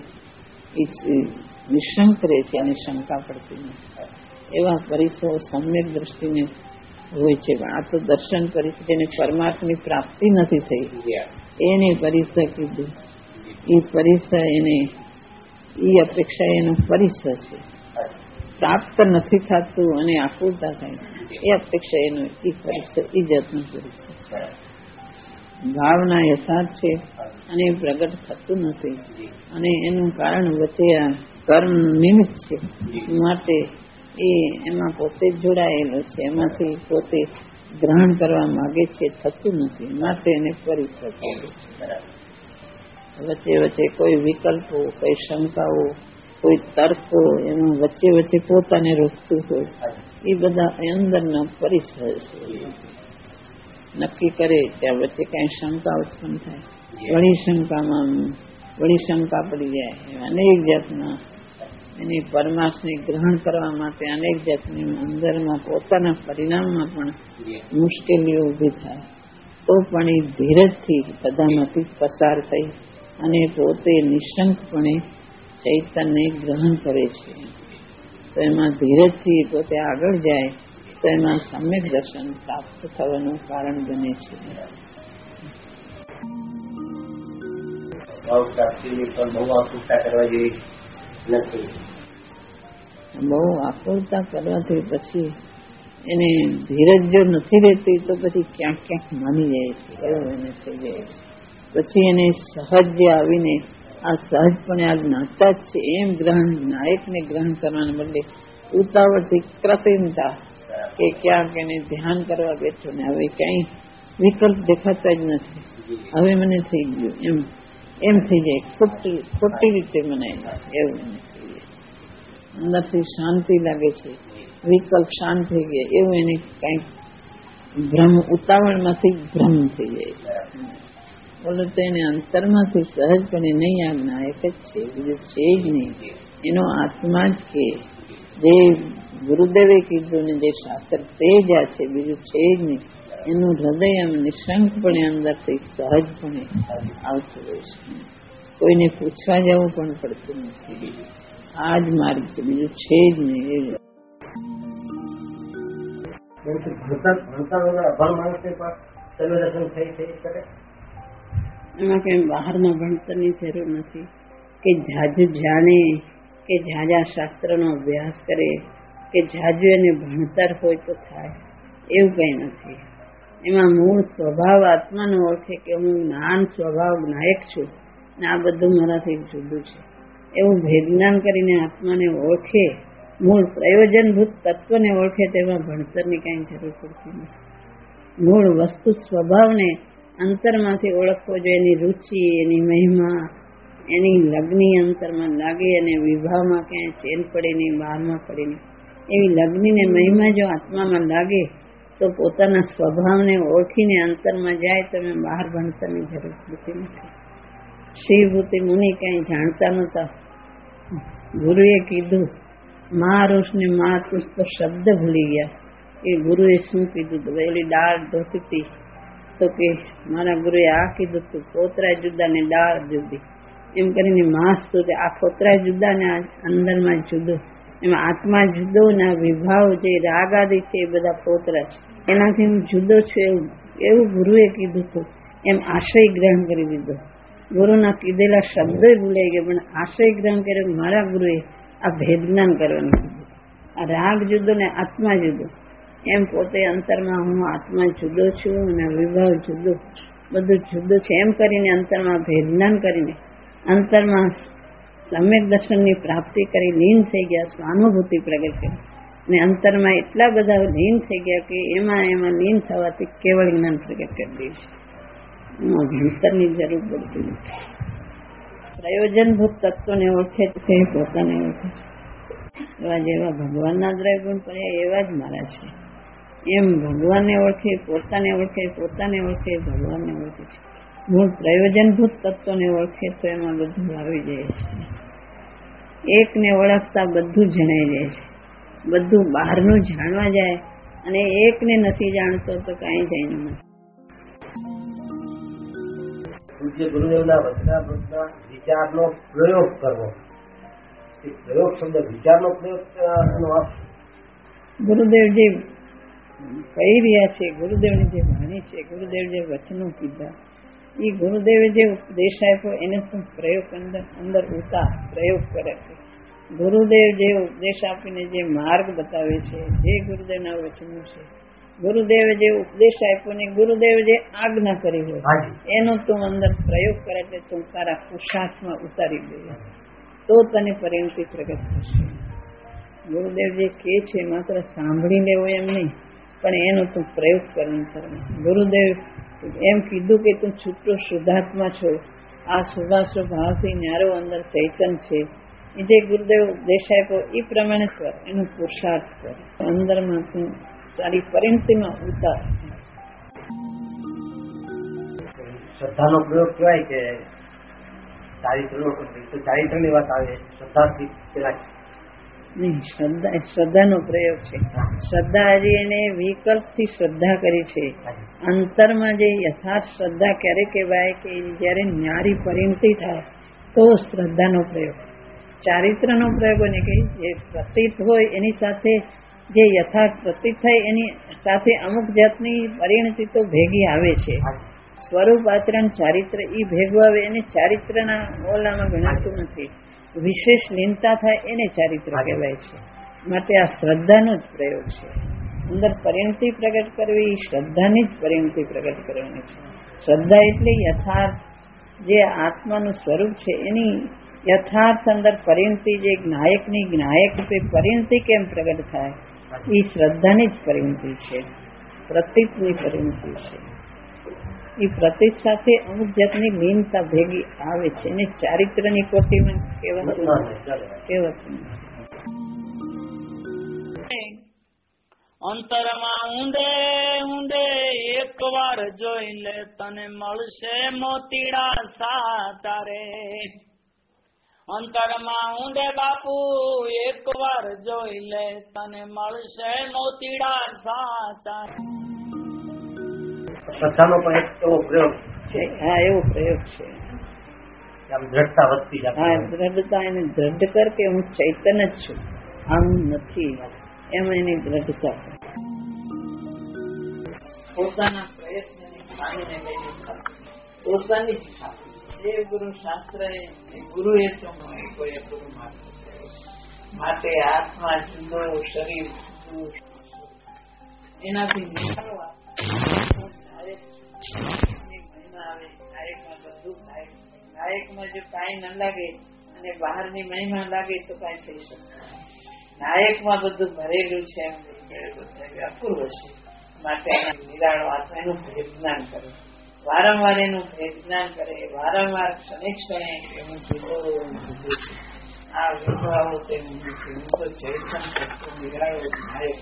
નિશંક રહે છે અને શંકા પડતી નથી. એવા પરિસરો સમ્યક દ્રષ્ટિને હોય છે. પણ આ તો દર્શન પરિસર જેને પરમાર્થની પ્રાપ્તિ નથી થઈ એને પરિસર કીધું. એ પરિસર એને એ અપેક્ષા એનો પરિસર છે. પ્રાપ્ત નથી થતું અને આકુરતા થાય એ અપેક્ષા એનો એ જાતનું પરીક્ષા. ભાવના યથાર્થ છે અને એ પ્રગટ થતું નથી અને એનું કારણ વચ્ચે આ કર્મ નિમિત્ત છે માટે એ એમાં પોતે જ જોડાયેલો છે, એમાંથી પોતે ગ્રહણ કરવા માંગે છે, થતું નથી માટે એને પરીક્ષા થાય છે. વચ્ચે વચ્ચે કોઈ વિકલ્પો, કોઈ શંકાઓ, કોઈ તર્કો એમાં વચ્ચે વચ્ચે પોતાને રોકતું હોય એ બધા અંદરના પરિસર છે. નક્કી કરે ત્યાં વચ્ચે કઈ શંકા ઉત્પન્ન થાય, વળી શંકા પડી જાય. અનેક જાતના એની પરમાર્થને ગ્રહણ કરવા માટે અનેક જાતની અંદરમાં પોતાના પરિણામમાં પણ મુશ્કેલીઓ ઊભી થાય તો પણ એ ધીરજથી બધામાંથી પસાર થઈ અને પોતે નિશંકપણે ચૈતન્ય ગ્રહણ કરે છે. તો એમાં ધીરજથી પોતે આગળ જાય તો એમાં સમ્યક દર્શન પ્રાપ્ત થવાનું કારણ બને છે. ભાવ પ્રાપ્તિની પણ બહુ આકૃતા કરવા જેવી નથી. બહુ આકૃતા કરવાથી પછી એને ધીરજ જો નથી રહેતી તો પછી ક્યાંક ક્યાંક માની જાય છે, એવું એને થઈ જાય છે. પછી એને સહજ આવીને આ સહજપણે આ જ્ઞાતા જ છે એમ ગ્રહણ, નાયકને ગ્રહણ કરવાને બદલે ઉતાવળથી કૃત્રિમતા કે ક્યાંક એને ધ્યાન કરવા બેઠો ને હવે કઈ વિકલ્પ દેખાતા જ નથી, હવે મને થઈ ગયું એમ થઈ જાય, ખોટી રીતે મનાય એવું એને થઈ જાય. અંદરથી શાંતિ લાગે છે, વિકલ્પ શાંત થઈ ગયા એવું એને કઈક ભ્રમ, ઉતાવળમાંથી ભ્રમ થઈ જાય. બોલો તો એને અંતરમાંથી સહજપણે નહીં આ નાયક જ છે, બીજું છે જ નહીં, એનો આત્મા જ કે જે ગુરુદેવે કીધું ને જે શાસ્ત્ર તે જ આ છે, બીજું છે જ નહીં. એનું હૃદય આમ નિશંકપણે અંદરથી સહજપણે આવતું હોય છે, કોઈને પૂછવા જવું પણ પડતું નથી. આ જ માર્ગ છે, બીજું છે જ નહીં. એમાં કઈ બહારના ભણતરની જરૂર નથી કે જાજુ જાણે કે ઝાઝા શાસ્ત્રનો અભ્યાસ કરે કે જાજુ એને ભણતર હોય તો થાય એવું કઈ નથી. એમાં મૂળ સ્વભાવ આત્માનો ઓળખે કે હું જ્ઞાન સ્વભાવ નાયક છું ને આ બધું મારાથી જુદું છે એવું ભેદજ્ઞાન કરીને આત્માને ઓળખે, મૂળ પ્રયોજનભૂત તત્વને ઓળખે તેમાં ભણતરની કઈ જરૂર પડતી નથી. મૂળ વસ્તુ સ્વભાવને અંતરમાંથી ઓળખવો જોઈએ. એની રુચિ, એની મહિમા, એની લગ્ની અંતરમાં લાગે અને વિભાવમાં ક્યાંય ચેન પડે નહીં, બહારમાં પડે નહીં. એવી લગ્નીને મહિમા જો આત્મામાં લાગે તો પોતાના સ્વભાવને ઓળખીને અંતરમાં જાય તો એમાં બહાર ભણતરની જરૂર પડતી નથી. શિવભૂતિ મુનિ કઈ જાણતા નહોતા, ગુરુએ કીધું મહારુષ ને મહાતુષ તો શબ્દ ભૂલી ગયા. એ ગુરુએ શું કીધું હતું, પેલી દાળ ધોતી હતી તો કે મારા ગુરુએ આ કીધું હતું પોતરા જુદા ને દાળ જુદી, એમ કરીને માસ તો આ પોતરા જુદા ને અંદરમાં જુદો, એમાં આત્મા જુદો ને વિભાવ જે રાગ આદિ છે એ બધા પોતરા છે, એનાથી હું જુદો છું એવું ગુરુએ કીધું હતું. એમ આશય ગ્રહણ કરી દીધો. ગુરુના કીધેલા શબ્દો ભૂલાઈ ગયા પણ આશય ગ્રહણ કર્યો. મારા ગુરુએ આ ભેદ જ્ઞાન કરવાનું કીધું. આ રાગ જુદો ને આત્મા જુદો, એમ પોતે અંતરમાં હું આત્મા જુદો છું અને વિભાવ જુદો, બધું જુદું છે એમ કરીને અંતરમાં ભેદ જ્ઞાન કરીને અંતરમાં સમ્યક દર્શનની પ્રાપ્તિ કરી લીન થઈ ગયા, સ્વાનુભૂતિ પ્રગટ કરી અને અંતરમાં એટલા બધા લીન થઈ ગયા કે એમાં લીન થવાથી કેવળ જ્ઞાન પ્રગટ કરી દે છે. એમાં ભણતરની જરૂર પડતી નથી. પ્રયોજનભૂત તત્વને ઓળખે છે, પોતાને ઓળખે છે. એવા જેવા ભગવાનના દ્રવ્યગુણ પડ્યા એવા જ મારા છે એમ ભગવાનને ઓળખે, પોતાને ઓળખે, પોતાને ઓળખે, ભગવાનને ઓળખે છે. મૂળ પ્રયોજનભૂત તત્વને ઓળખે તો એમાં બધું આવી જાય છે. એકને ઓળખતા બધું જણાઈ જાય છે, બધું બહારનું જાણવા જાય અને એકને નથી જાણતો તો કાંઈ જાય નથી. પૂજ્ય ગુરુદેવના વચનામૃતના વિચારનો પ્રયોગ કરવો, એ પ્રયોગ શબ્દ વિચારનો પ્રયોગ એનો અર્થ ગુરુદેવ જે કહી રહ્યા છે, ગુરુદેવની જે વાણી છે, ગુરુદેવ જે વચનો કીધા, એ ગુરુદેવે જે ઉપદેશ આપ્યો એને પણ પ્રયોગ અંદર ઉતાર પ્રયોગ કરે છે. ગુરુદેવ જે ઉપદેશ આપીને જે માર્ગ બતાવે છે, જે ગુરુદેવના વચનો છે, ગુરુદેવે જે ઉપદેશ આપ્યો ને ગુરુદેવે જે આજ્ઞા કરી હોય એનો તું અંદર પ્રયોગ કરે એટલે તું તારા પુરુષાર્થમાં ઉતારી દે તો તને પરિણતિ પ્રગટ થશે. ગુરુદેવ જે કહે છે માત્ર સાંભળી લેવો એમ નહીં, પણ એનો તું પ્રયોગ કરવાનો કરવાનો. ગુરુદેવ એમ કીધું કે તું છૂટો શુદ્ધાત્મા છો, આ શુભાશુભ ભાવથી ન્યારો અંદર ચૈતન છે. એ જે ગુરુદેવ ઉપદેશ આપ્યો એ પ્રમાણે કર, એનો પુરુષાર્થ કર, અંદરમાં તું તારી પરિણતિમાં ઉતાર. શ્રદ્ધાનો પ્રયોગ કહેવાય કે ચારિત્રની વાત આવે, શ્રદ્ધાથી પેલા નહીં, શ્રદ્ધાનો પ્રયોગ છે. શ્રદ્ધા હજી એને વિકલ્પથી શ્રદ્ધા કરી છે. અંતરમાં જે યથાર્થ શ્રદ્ધા ક્યારે કહેવાય કે જયારે ન્યારી પરિણતિ થાય તો શ્રદ્ધાનો પ્રયોગ. ચારિત્રનો પ્રયોગ ને કે જે પ્રતીત હોય એની સાથે જે યથાર્થ પ્રતીત થાય એની સાથે અમુક જાતની પરિણતિ તો ભેગી આવે છે. સ્વરૂપ આચરણ ચારિત્ર એ ભેગું આવે એને ચારિત્રના ઓલામાં ગણાતું નથી. વિશેષ લીનતા થાય એને ચારિત્ર કહેવાય છે. માટે આ શ્રદ્ધાનો જ પ્રયોગ છે. અંદર પરિણતિ પ્રગટ કરવી શ્રદ્ધાની જ પરિણતિ પ્રગટ કરવાની છે. શ્રદ્ધા એટલે યથાર્થ જે આત્માનું સ્વરૂપ છે એની યથાર્થ અંદર પરિણતિ જે જ્ઞાયકની જ્ઞાયક રૂપે પરિણતિ કેમ પ્રગટ થાય એ શ્રદ્ધાની જ પરિણતિ છે, પ્રતીતની પરિણતિ છે. એ પ્રતીત સાથે અમુક જાતની લીનતા ભેગી આવે છે એને ચારિત્રની કોટીમાં કહેવાતું. અંતરમાં ઊંડે ઊંડે એક વાર જોઈ લે તને મળશે મોતીડા સાચા રે. અંતરમાં ઊંડે બાપુ એક વાર જોઈ લે તને મળશે મોતીડા સાચા. શ્રદ્ધાનો પણ એક એવો પ્રયોગ છે. હા, એવો પ્રયોગ છે. દ્રઢતા વધતી જાય. હા, દ્રઢતા એને દ્રઢ કર કે હું ચૈતન જ છું, આમ નથી, એમાં એની દ્રઢતા. પોતાના પ્રયત્નની ખામીને લઈને પોતાની જ ખામી. દેવ ગુરુ શાસ્ત્ર ગુરુએ તો કોઈ ગુરુ માટે આત્મા જુદો, શરીર જુદું, એનાથી નીકળવા નાયકમાં જો કાંઈ ન લાગે અને બહારની મહિમા લાગે તો કાંઈ થઈ શકે. નાયકમાં બધું ભરેલું છે એમ અપૂર્વ છે. માટે નિરાળો આત્મા એનું ભેદ જ્ઞાન કરે, વારંવાર એનું ભેદ જ્ઞાન કરે, વારંવાર ક્ષણે ક્ષણે એનું જુદું છે. આ વિભાવો તેનું હું તો ચૈતન નિરાળો નાયક.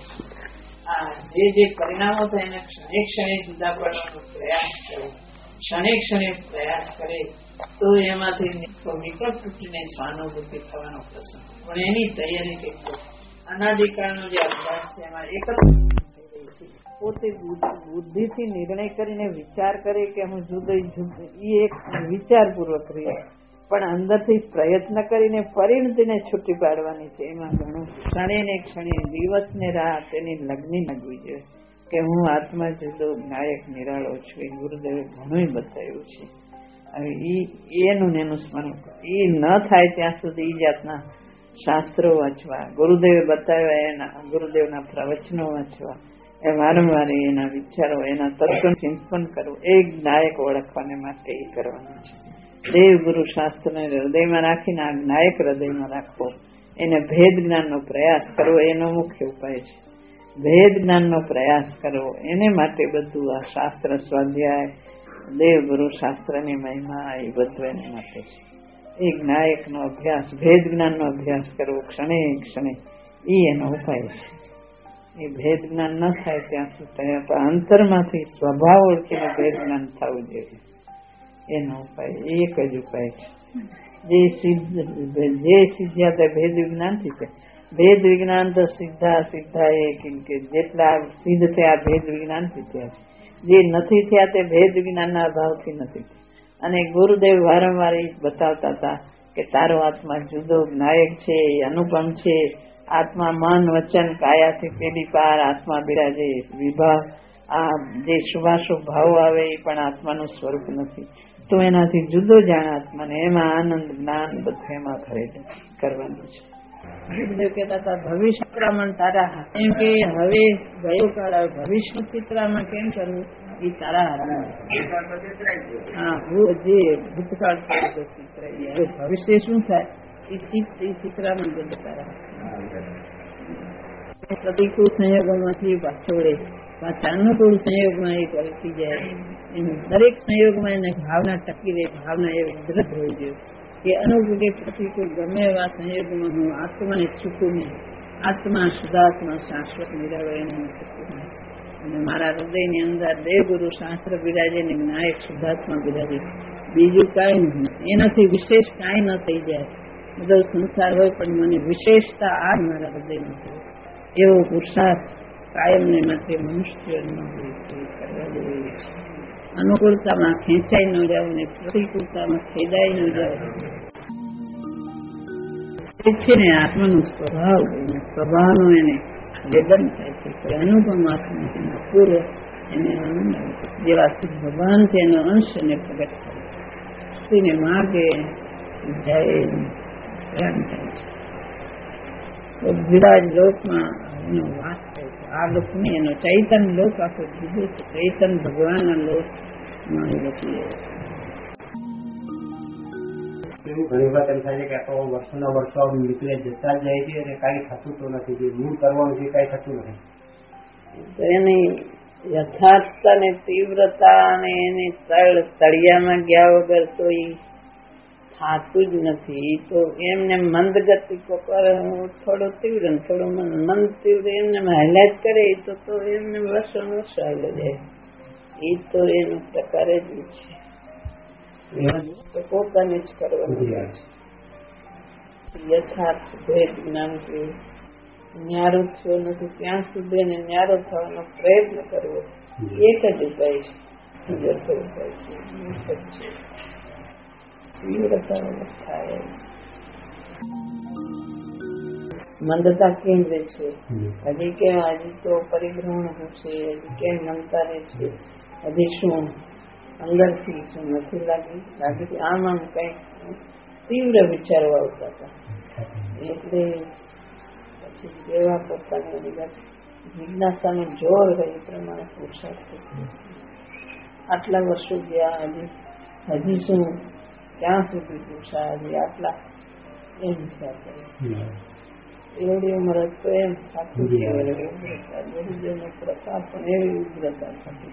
જે પરિણામો થાય એને ક્ષણે ક્ષણે જુદા પડવાનો પ્રયાસ કરે, ક્ષણે ક્ષણે પ્રયાસ કરે તો એમાંથી વિકલ્પ તૂટીને સ્વાનુભૂતિ થવાનો પ્રસંગ. પણ એની તૈયારી કેટલો અનાદિકાળનો જે અભ્યાસ છે એમાં એક જ પોતે બુદ્ધિથી નિર્ણય કરીને વિચાર કરે કે હું જુદો એ એક વિચારપૂર્વક રહે, પણ અંદરથી પ્રયત્ન કરીને પરિણતિને છૂટી પાડવાની છે. એમાં ઘણું ક્ષણે ને ક્ષણે દિવસ ને રાત એની લગ્ની લાગવી જોઈએ કે હું આત્મા જુદો નાયક નિરાળો છું. એ ગુરુદેવે ઘણું બતાવ્યું છે. હવે એનું એનું સ્મરણ એ ન થાય ત્યાં સુધી એ જાતના શાસ્ત્રો વાંચવા, ગુરુદેવે બતાવ્યા એના ગુરુદેવના પ્રવચનો વાંચવા, એ વારંવાર એના વિચારો એના તત્વ ચિંતન કરવું, એક નાયક ઓળખવાને માટે એ કરવાનું છે. દેવ ગુરુ શાસ્ત્રને હૃદયમાં રાખીને આ નાયક હૃદયમાં રાખવો, એને ભેદ જ્ઞાનનો પ્રયાસ કરવો એનો મુખ્ય ઉપાય છે. ભેદ જ્ઞાનનો પ્રયાસ કરવો એને માટે બધું આ શાસ્ત્ર સ્વાધ્યાય, દેવ ગુરુ શાસ્ત્રની મહિમા એ બધું એને માટે છે. એક નાયકનો અભ્યાસ, ભેદ જ્ઞાનનો અભ્યાસ કરવો ક્ષણે ક્ષણે એ એનો ઉપાય છે. એ ભેદ જ્ઞાન ન થાય ત્યાં સુધી અંતરમાંથી સ્વભાવ ઓળખીને ભેદ જ્ઞાન થવું જોઈએ. એનો ઉપાય એક જ ઉપાય છે. જે સિદ્ધ્યા તે ભેદ વિજ્ઞાનથી છે. ભેદ વિજ્ઞાન તો સીધા એ કે જેટલા સિદ્ધ થયા ભેદ વિજ્ઞાનથી થયા છે. જે નથી થયા તે ભેદ વિજ્ઞાનના અભાવથી નથી. અને ગુરુદેવ વારંવાર એ બતાવતા હતા કે તારો આત્મા જુદો નાયક છે, અનુપમ છે. આત્મા મન વચન કાયાથી પેલી પાર આત્મા બિરાજે. વિભાવ આ જે શુભાશુભ ભાવ આવે એ પણ આત્માનું સ્વરૂપ નથી. તો એનાથી જુદો જાણ આત્માને. એમાં આનંદ જ્ઞાન બધું એમાં ભરેલું કરવાનું છે. કહેતા હતા ભવિષ્ય ચિત્રામણ તારા હાથ, એમ કે હવે ગયો કાળ ભવિષ્ય ચિત્રામણ કેમ કરવું એ તારા હાથમાં. હા, જે ભૂતકાળ ચિત્ર ભવિષ્ય શું થાય એ ચિત્રામણ બધું તારા પ્રતિકૂળ સંયોગોમાંથી પાછોડે પાછા અનુકૂળ સંયોગમાં એ પલટી જાય. દરેક સંયોગમાં એને ભાવના ટકી રહે. ભાવના એ ઉદ્ધત હોવી જોઈએ કે અનુકૂળ કે પ્રતિકૂળ ગમે એવા સંયોગમાં હું આત્માને ચૂકું નહીં. આત્મા શુદ્ધાત્મા શાશ્વત નિરાવય હું ચૂકું નહીં. અને મારા હૃદયની અંદર દેવગુરુ શાસ્ત્ર બિરાજે ને નાયક શુદ્ધાત્મા બિરાજે, બીજું કાંઈ નહીં. એનાથી વિશેષ કાંઈ ન થઈ જાય. બધો સંસાર હોય પણ મને વિશેષતા આ મારા હૃદયમાં છે. એવો પુરુષાર્થ કાયમને માટે મનુષ્યનો કરવા જરૂરી છે. અનુકૂળતામાં ખેંચાઈ ન જાવ ને પ્રતિકૂળતામાં ખેદાઈ ન જાવ. છે ને આત્માનો સ્વભાવનું એને વેદન થાય છે. અનુપમ આત્મા પૂર્વ એને જેવા ભગવાન છે એનો અંશ એને પ્રગટ થાય છે. સ્ત્રીને માર્ગે જાય થાય છે. વિરાજ લોકમાં એનો વાસ થાય છે. આ લોકને એનો ચૈતન લોક આખો જુદો છે. ચૈતન ભગવાનના લોકમાં એ વસી જાય છે. એવું ઘણી વખત એમ થાય છે કે આ તો વર્ષોના વર્ષો નીકળે જતા જ જાય છે અને કાંઈ થતું તો નથી. જે મૂળ કરવાનું છે કાંઈ થતું નથી. તો એની યથાર્થતા ને તીવ્રતા અને એની તળિયામાં ગયા વગર તો એ થાતું જ નથી. તો એમને મંદ ગતિ કરે, થોડું તીવ્ર ને થોડું મંદ તીવ્ર એમને હાઇલાઇટ કરે તો એમને વર્ષો વર્ષો હાલે જાય. એ તો એનો પ્રકાર જ છે. તો પોતાને જ કરવાનું યથાર્થ ભેદ જ્ઞાન થયું. ન્યારો થયો નથી ત્યાં સુધી એને ન્યારો થવાનો પ્રયત્ન કરવો એક જ ઉપાય છે. થાય મંદતા કેન્દ્ર છે. હજી કેમ હજી તો પરિભ્રમણ છે, હજી કેમ મમતા રહે છે, હજી શું અંદરથી શું નથી લાગી આમ કઈક તીવ્ર વિચારો આવતા હતા. એટલે પછી જેવા પોતાની જિજ્ઞાસાનું જોર હોય એ પ્રમાણે પુરુષાર્થ. આટલા વર્ષો ગયા, હજી શું ક્યાં સુધી પૂછા, હજી આટલા એમ વિચાર કરે. એવડી ઉંમર તો એમ સાચું ગુરુદેવનો પ્રતાપ પણ એવી ઉગ્રતા થતી.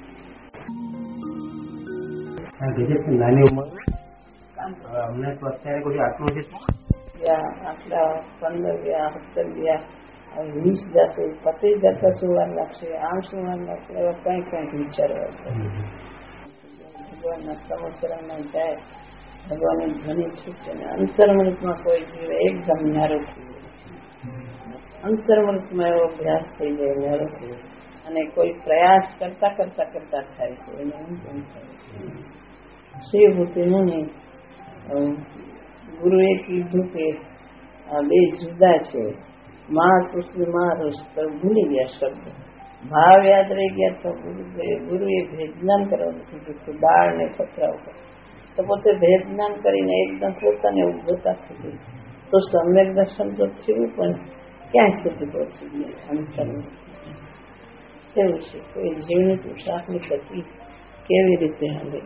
નાની ઉંમર અમને તો અત્યારે કોઈ આટલું છે આટલા 15 ગયા 17 ગયા 20 જશે, 25 જતા શું વાર લાગશે, આમ શું વાર લાગશે, એવા કઈક વિચારવા ભગવાનના સમુદ્રમાં જાય. ભગવાનની ધ્વનિ છૂટે ને અંતર્મુખમાં કોઈ જીવ એકદમ ન્યારો થઈ જાય. અંતર્મુખમાં એવો અભ્યાસ થઈ જાય ન્યારો થઈ જાય. અને કોઈ પ્રયાસ કરતા કરતા કરતા થાય છે એને અંતિમ થાય છે. શિવભૂતિનું ને ગુરુએ કીધું કે આ બે જુદા છે. મહાપુરુષ તો ભૂલી ગયા શબ્દ, ભાવ યાદ રહી ગયા. તો ગુરુએ ભેદ જ્ઞાન કરવાનું કીધું. દાળ ને પતરાવ તો પોતે ભેદ જ્ઞાન કરીને એકદમ પોતાને ઉભોતા થઈ ગયું. તો સમ્યક દર્શન તો થયું પણ ક્યાં સુધી પહોંચી ગયા અંતર. કેવું છે કોઈ જીવની પુરુષાર્થની ગતિ કેવી રીતે હાલે,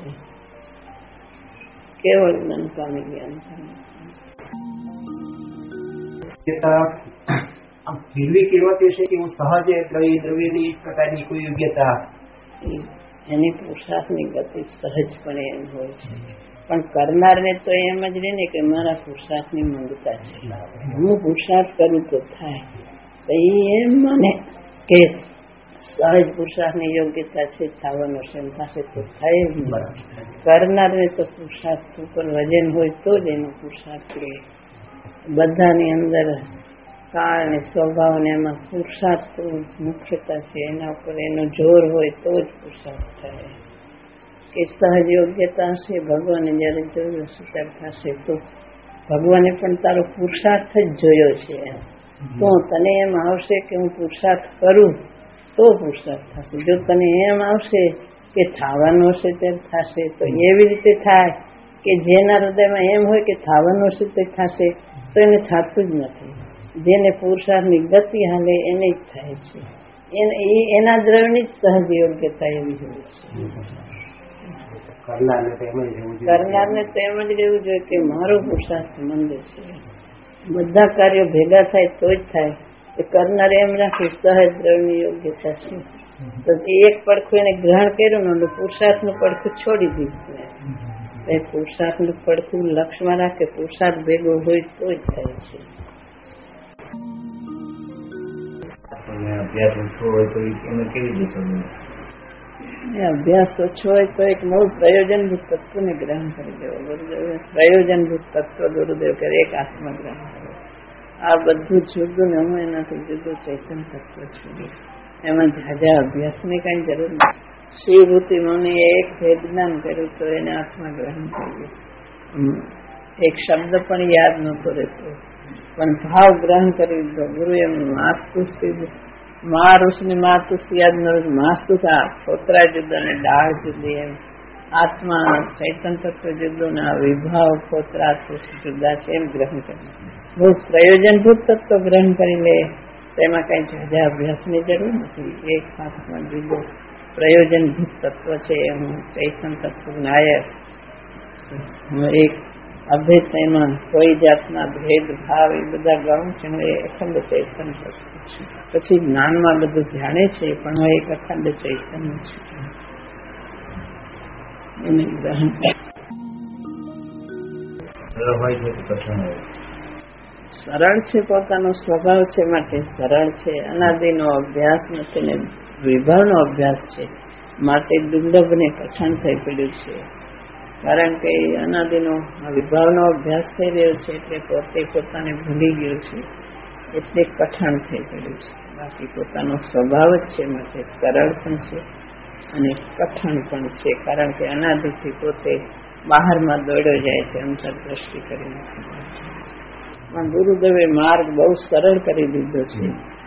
કેવળ જ્ઞાન પામી ગયા. ફીરવી કહેવાતી છે કે હું સહજ દ્રવ્યની એક પ્રકારની કોઈ યોગ્યતા એની પુરુષાર્થની ગતિ સહજપણે એમ હોય છે. પણ કરનારને તો એમ જ રહે ને કે મારા પુરુષાર્થની મંદતા છે, હું પુરુષાર્થ કરું તો થાય. તો એમ મને કે સહજ પુરુષાર્થની યોગ્યતા છે, થવાનો છે, એમ થશે તો થાય. કરનારને તો પુરુષાર્થ ઉપર વજન હોય તો જ એનો પુરુષાર્થ રહે. બધાની અંદર કાળ ને સ્વભાવ ને એમાં પુરુષાર્થ મુખ્યતા છે. એના ઉપર એનો જોર હોય તો જ પુરુષાર્થ થાય. કે સહજ યોગ્યતા હશે, ભગવાને જયારે જોયો હશે ત્યારે થશે. તો ભગવાને પણ તારો પુરુષાર્થ જ જોયો છે. તો તને એમ આવશે કે હું પુરુષાર્થ કરું તો પુરુષાર્થ થશે. જો તને એમ આવશે કે થવાનું હશે ત્યારે થશે, તો એવી રીતે થાય કે જેના હૃદયમાં એમ હોય કે થવાનું હશે તે થશે, તો એને થતું જ નથી. જેને પુરુષાર્થની ગતિ હાલે એને જ થાય છે. એના દ્રવ્યની જ સહજ યોગ્યતા એવી હોય છે. કરનારને તો એમ જ રહેવું જોઈએ કે મારો પુરુષાર્થ મંદ છે. બધા કાર્યો ભેગા થાય તો જ થાય. કરનાર એમ રાખે સહજ દ્રવ્યની યોગ્યતા છે તો એક પડખું એને ગ્રહણ કર્યું ને પુરુષાર્થનું પડખું છોડી દીધું. એ પુરુષાર્થનું પડખું લક્ષ્યમાં રાખે પુરુષાર્થ ભેગો હોય તો જ થાય છે. અભ્યાસ ઓછો હોય તો એને કેવી રીતે અભ્યાસ ઓછો હોય તો એક નવું પ્રયોજનભૂત તત્વને ગ્રહણ કરી દેવો. ગુરુદેવ પ્રયોજનભૂત તત્વ ગુરુદેવ કરે એક આત્મા ગ્રહણ કરો. આ બધું જુદું ને હું એનાથી જુદું ચૈતન્ય તત્વ છું. એમાં ઝાઝા અભ્યાસની કઈ જરૂર નથી. શિવભૂતિ મુનિએ એક ભેદ જ્ઞાન કર્યું તો એને આત્મા ગ્રહણ કર્યું. એક શબ્દ પણ યાદ નહોતો રહેતો પણ ભાવ ગ્રહણ કરી દીધો. ગુરુ એમ માસ્તુસ કીધું. મારુષની માતુસ યાદ ન રહ્યું. માસ્તુસ આ ફોતરા જુદા ને ડાળ જુદી. એમ આત્મા ચૈતન્ય તત્વ જુદું ને આ વિભાવ ફોતરા જુદા છે એમ ગ્રહણ કર્યું. બહુ પ્રયોજનભૂત તત્વ ગ્રહણ કરી લે તેમાં કઈ ઝાઝા અભ્યાસની જરૂર નથી. એક આત્મા જુદો પ્રયોજનભૂત તત્વ છે. હું ચૈતન્ય તત્વ નાયક હું એક અભેદ એમાં કોઈ જાતના ભેદભાવ એ બધા ગણું છે. હું એ અખંડ ચૈતન્ય તત્વ છું. પછી જ્ઞાનમાં બધું જાણે છે પણ હું એક અખંડ ચૈતન્ય છું. એને ગ્રહણ સરળ છે. પોતાનો સ્વભાવ છે માટે સરળ છે. અનાદિનો અભ્યાસ નથી ને વિભાવનો અભ્યાસ છે માટે દુર્લભ ને કઠણ થઈ પડ્યું છે. કારણ કે અનાદિનો વિભાવનો અભ્યાસ થઈ રહ્યો છે એટલે પોતે પોતાને ભૂલી ગયો છે એટલે કઠણ થઈ પડ્યું છે. બાકી પોતાનો સ્વભાવ જ છે માટે સરળ પણ છે અને કઠણ પણ છે. કારણ કે અનાદિથી પોતે બહારમાં દોડ્યો જાય છે અંતરદ્રષ્ટિ કરીને. પણ ગુરુદેવે માર્ગ બહુ સરળ કરી દીધો છે.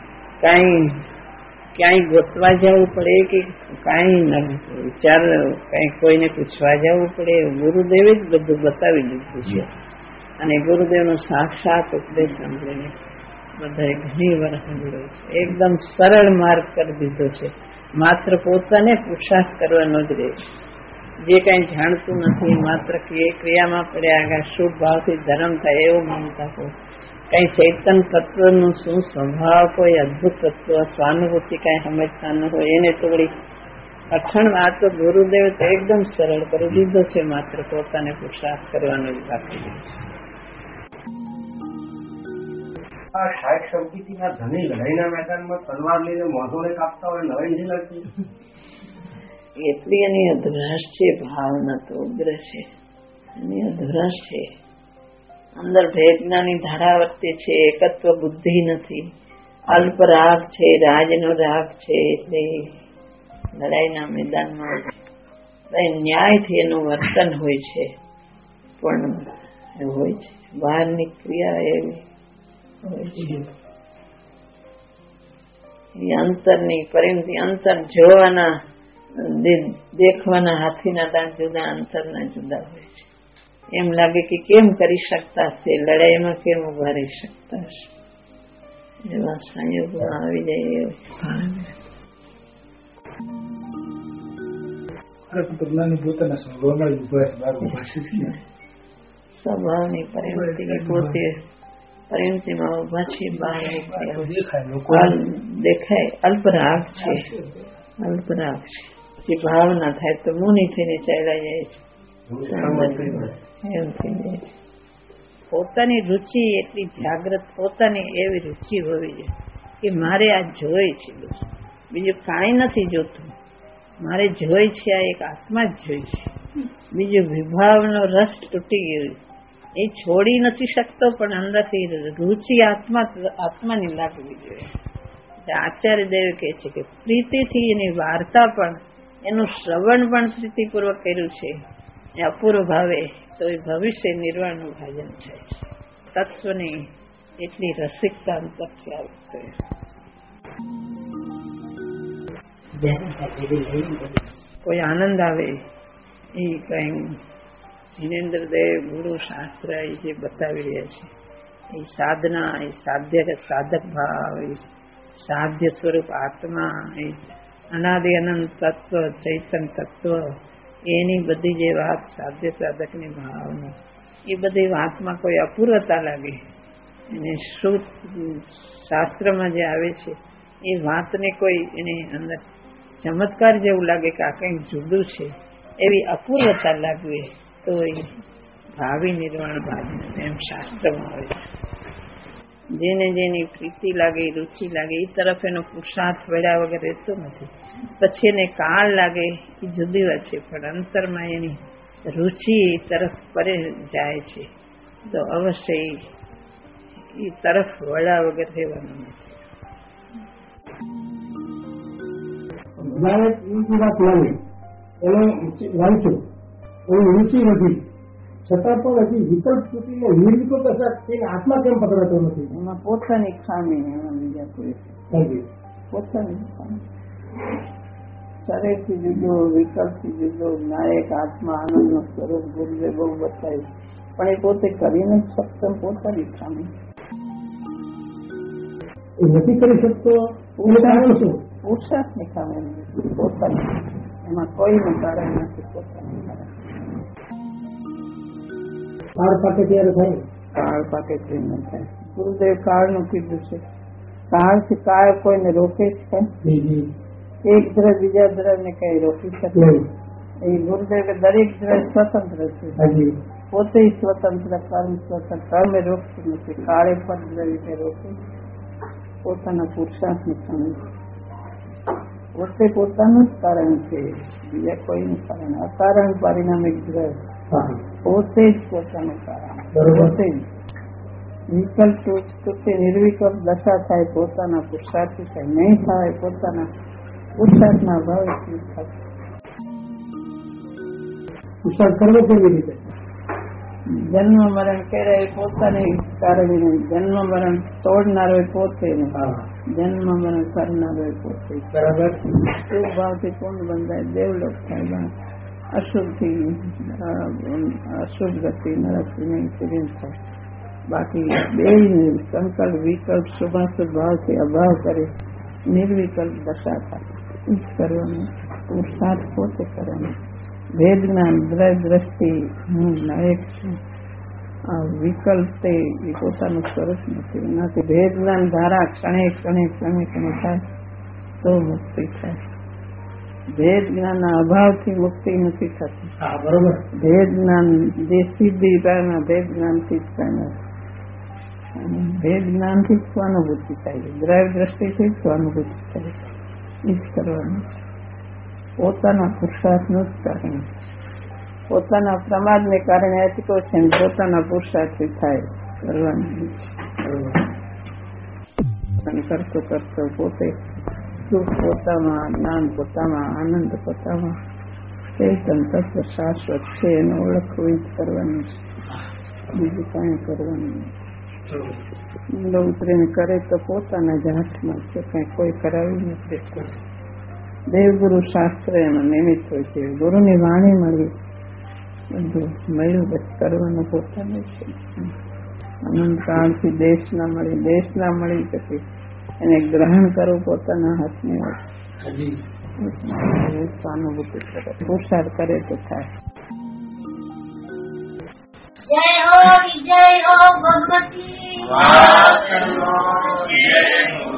ક્યાંય ગોતવા જવું પડે કે કાંઈ વિચાર કઈ કોઈને પૂછવા જવું પડે ગુરુદેવે જ બધું બતાવી દીધું છે. અને ગુરુદેવનો સાક્ષાત ઉપદેશ સાંભળીને બધાએ ઘણી વાર સાંભળ્યો છે. એકદમ સરળ માર્ગ કરી દીધો છે. માત્ર પોતાને પુરુષાર્થ કરવાનો જ રહે છે. જે કઈ જાણતું નથી માત્ર ક્રિયામાં પડ્યા આગળ શુભ ભાવથી ધર્મ થાય એવું માનતા હોય. કઈ ચૈતન્ય તત્વનું શું સ્વભાવ કોઈ અદભુત તત્વ સ્વાનુભૂતિ કઈ સમજતા ન હોય એને થોડી કઠણ વાત તો ગુરુદેવ તો એકદમ સરળ કરી દીધો છે. માત્ર પોતાને પુરુષાર્થ કરવાનો જ બાકી છે. આ 60 સંપત્તિના ધણી લડાઈના મેદાનમાં તલવાર લઈને મોઢોને કાપતા હોય નવાઈ નથી લાગતી. એટલી એની અધરાશ છે. ભાવના તો ઉગ્ર છે. એની અધરાશ છે. અંદર વેદનાની ધારા વર્તે છે. એકત્વ બુદ્ધિ નથી. અલ્પ રાગ છે. રાજનો રાગ છે. એટલે લડાઈના મેદાનમાં ન્યાયથી એનું વર્તન હોય છે પણ એવું હોય છે. બહારની ક્રિયા એવી હોય છે. એ અંતરની પરિણતિ અંતર જોવાના દેખવાના હાથીના દાંત જુદા અંતરના જુદા હોય છે. એમ લાગે કે કેમ કરી શકતા હશે લડાઈમાં કેમ ઉભા રહી શકતા હશે. એવા સંયોગમાં આવી જાય સ્વભાવની પરિણતિ પોતે પરિણતિમાં ઉભા છે. બહાર દેખાય અલ્પરાગ છે. અલ્પરાગ છે. જે ભાવના થાય તો મુનિ થઈને ચાલ્યા જાય છે. એમ થઈ જાય છે. પોતાની રુચિ એટલી જાગ્રત પોતાની એવી રુચિ હોવી જોઈએ કે મારે આ જોઈ છે. બસ બીજું કાંઈ નથી જોતું. મારે જોઈ છે આ એક આત્મા જ જોઈ છે. બીજું વિભાવનો રસ તૂટી ગયો એ છોડી નથી શકતો પણ અંદરથી રુચિ આત્માની લાગવી જોઈએ. આચાર્ય દેવ કહે છે કે પ્રીતિથી એની વાર્તા પણ એનું શ્રવણ પણ પ્રીતિપૂર્વક કર્યું છે એ અપૂર્વ ભાવે તો એ ભવિષ્ય નિર્વાણનું ભાજન થાય છે. તત્વની એટલી રસિકતા અંતરથી આવતી કોઈ આનંદ આવે એ કઈ જીનેન્દ્ર દેવ ગુરુ શાસ્ત્ર એ જે બતાવી રહ્યા છે એ સાધના, એ સાધ્ય સાધક ભાવ, એ સાધ્ય સ્વરૂપ આત્મા, એ અનાદિ અનંત તત્વ, ચૈતન્ય તત્વ, એની બધી જે વાત સાધ્ય સાધકની ભાવની, એ બધી વાતમાં કોઈ અપૂર્વતા લાગે અને શ્રુત શાસ્ત્રમાં જે આવે છે એ વાતને કોઈ એની અંદર ચમત્કાર જેવું લાગે કે આ કંઈક જુદું છે, એવી અપૂર્વતા લાગવે તો એ ભાવિ નિર્વાણ ભાવી એમ શાસ્ત્રમાં આવે છે. જેને જેની પ્રીતિ લાગે, રુચિ લાગે એ તરફ એનો પુરુષાર્થ વળ્યા વગર રહેતો નથી. પછી એને કાળ લાગે એ જુદી વાત છે, પણ અંતરમાં એની રુચિ એ તરફ પરે જાય છે તો અવશ્ય એ તરફ વળ્યા વગર રહેવાનું નથી. વાત લાગે એને વાંચ્યું, એની રુચિ નથી, છતાં પણ હજી વિકલ્પ ચૂકીને નિર્વિકલ્પ તેને આત્મા કેમ પકડાતો નથી? એમાં પોતાની ખામી, એમાં બીજા કોઈ પોતાની ખામી. શરીરથી જુદો, વિકલ્પથી જુદો, નાયક આત્મા આનંદનો સ્વરૂપ ગુરુદેવ બહુ બતાવ્યું, પણ એ પોતે કરી નથી શકતો. પોતાની ખામી એ નથી કરી શકતો. પુરુષાર્થની ખામી પોતાની, એમાં કોઈનું કારણ નથી, પોતાનું કારણ. કાળ પાકે ત્યારે થાય, કાળ પાકે તે ન થાય. ગુરુદેવ કાળનું કીધું છે, કાળથી કાળ કોઈને રોકે છે? એક દ્રવ્ય બીજા દ્રવ્યને કઈ રોકી શકે? એ ગુરુદેવ દરેક દ્રવ્ય સ્વતંત્ર છે, પોતે સ્વતંત્ર, કર્મ સ્વતંત્ર, કર્મે રોકતું નથી. કાળે પણ દ્રવ્યને રોકે, પોતાના પુરુષાર્થની ખામી. પોતે પોતાનું જ કારણ છે, બીજા કોઈનું કારણ. અકારણ પરિણામિક દ્રવ્ય પોતે જ પોતાનું કારણ, પોતે જ. વિકલ્પ પોતે નિર્વિકલ્પ દશા થાય, પોતાના પુરુષાર્થી થાય. નહીં થાય, પોતાના પુરુષાર્થના અભાવથી થાય. પુરુષાર્થ કરવો કેવી રીતે? જન્મ મરણ કરે એ પોતાને કારણે, જન્મ મરણ તોડનારો એ પોતે, જન્મ મરણ કરનારો એ પોતે. બરાબર. શુભ ભાવથી પૂર્ણ બંધાય, દેવલોક થાય. અશુભથી અશુભ ગતિ નરકની થાય. બાકી બે સંકલ્પ વિકલ્પ શુભાશુભ ભાવથી અભાવ કરે, નિર્વિકલ્પ દશા થાય. એ કરવાનું, પુરુષાર્થ પોતે કરવાનું. ભેદ જ્ઞાન, દ્રષ્ટિ, હું નાયક છું, આ વિકલ્પ તે પોતાનું સ્વરૂપ નથી. એનાથી ભેદ જ્ઞાન ધારા ક્ષણે ક્ષણે ક્ષણે ક્ષણે થાય તો મુક્તિ થાય. ભેદ જ્ઞાનના અભાવથી મુક્તિ નથી થતી. બરોબર. ભેદ જ્ઞાન જે સિદ્ધિ પામે, ભેદ જ્ઞાનથી જ પામે. ભેદ જ્ઞાનથી જ સ્વાનુભૂતિ થાય, દ્રવ્ય દ્રષ્ટિથી જ સ્વાનુભૂતિ થાય. એ જ કરવાનું. પોતાના પુરુષાર્થનું જ કારણ, પોતાના પ્રમાદને કારણે અટકો છે, પોતાના પુરુષાર્થથી થાય કરવાનું. કરતો કરતો પોતે સુખ પોતામાં, જ્ઞાન પોતામાં, આનંદ પોતામાં, ચૈતન તત્વ શાશ્વત છે એને ઓળખવું જ કરવાનું છે, બીજું કાંઈ કરવાનું નહીં. ઉતરીને કરે તો પોતાના જ હાથમાં છે, કઈ કોઈ કરાવી નથી. દેવગુરુ શાસ્ત્ર એમાં નિમિત્ત હોય છે. ગુરુની વાણી મળી, બધું મળ્યું, બસ કરવાનું પોતાનું છે. અનંત કાળથી દેશ ના મળી પછી એને ગ્રહણ કરવું પોતાના હાથની હોય. સ્વાનુભૂતિ કરે, પુરુષાર્થ કરે તો થાય. જય હો ભગવતી.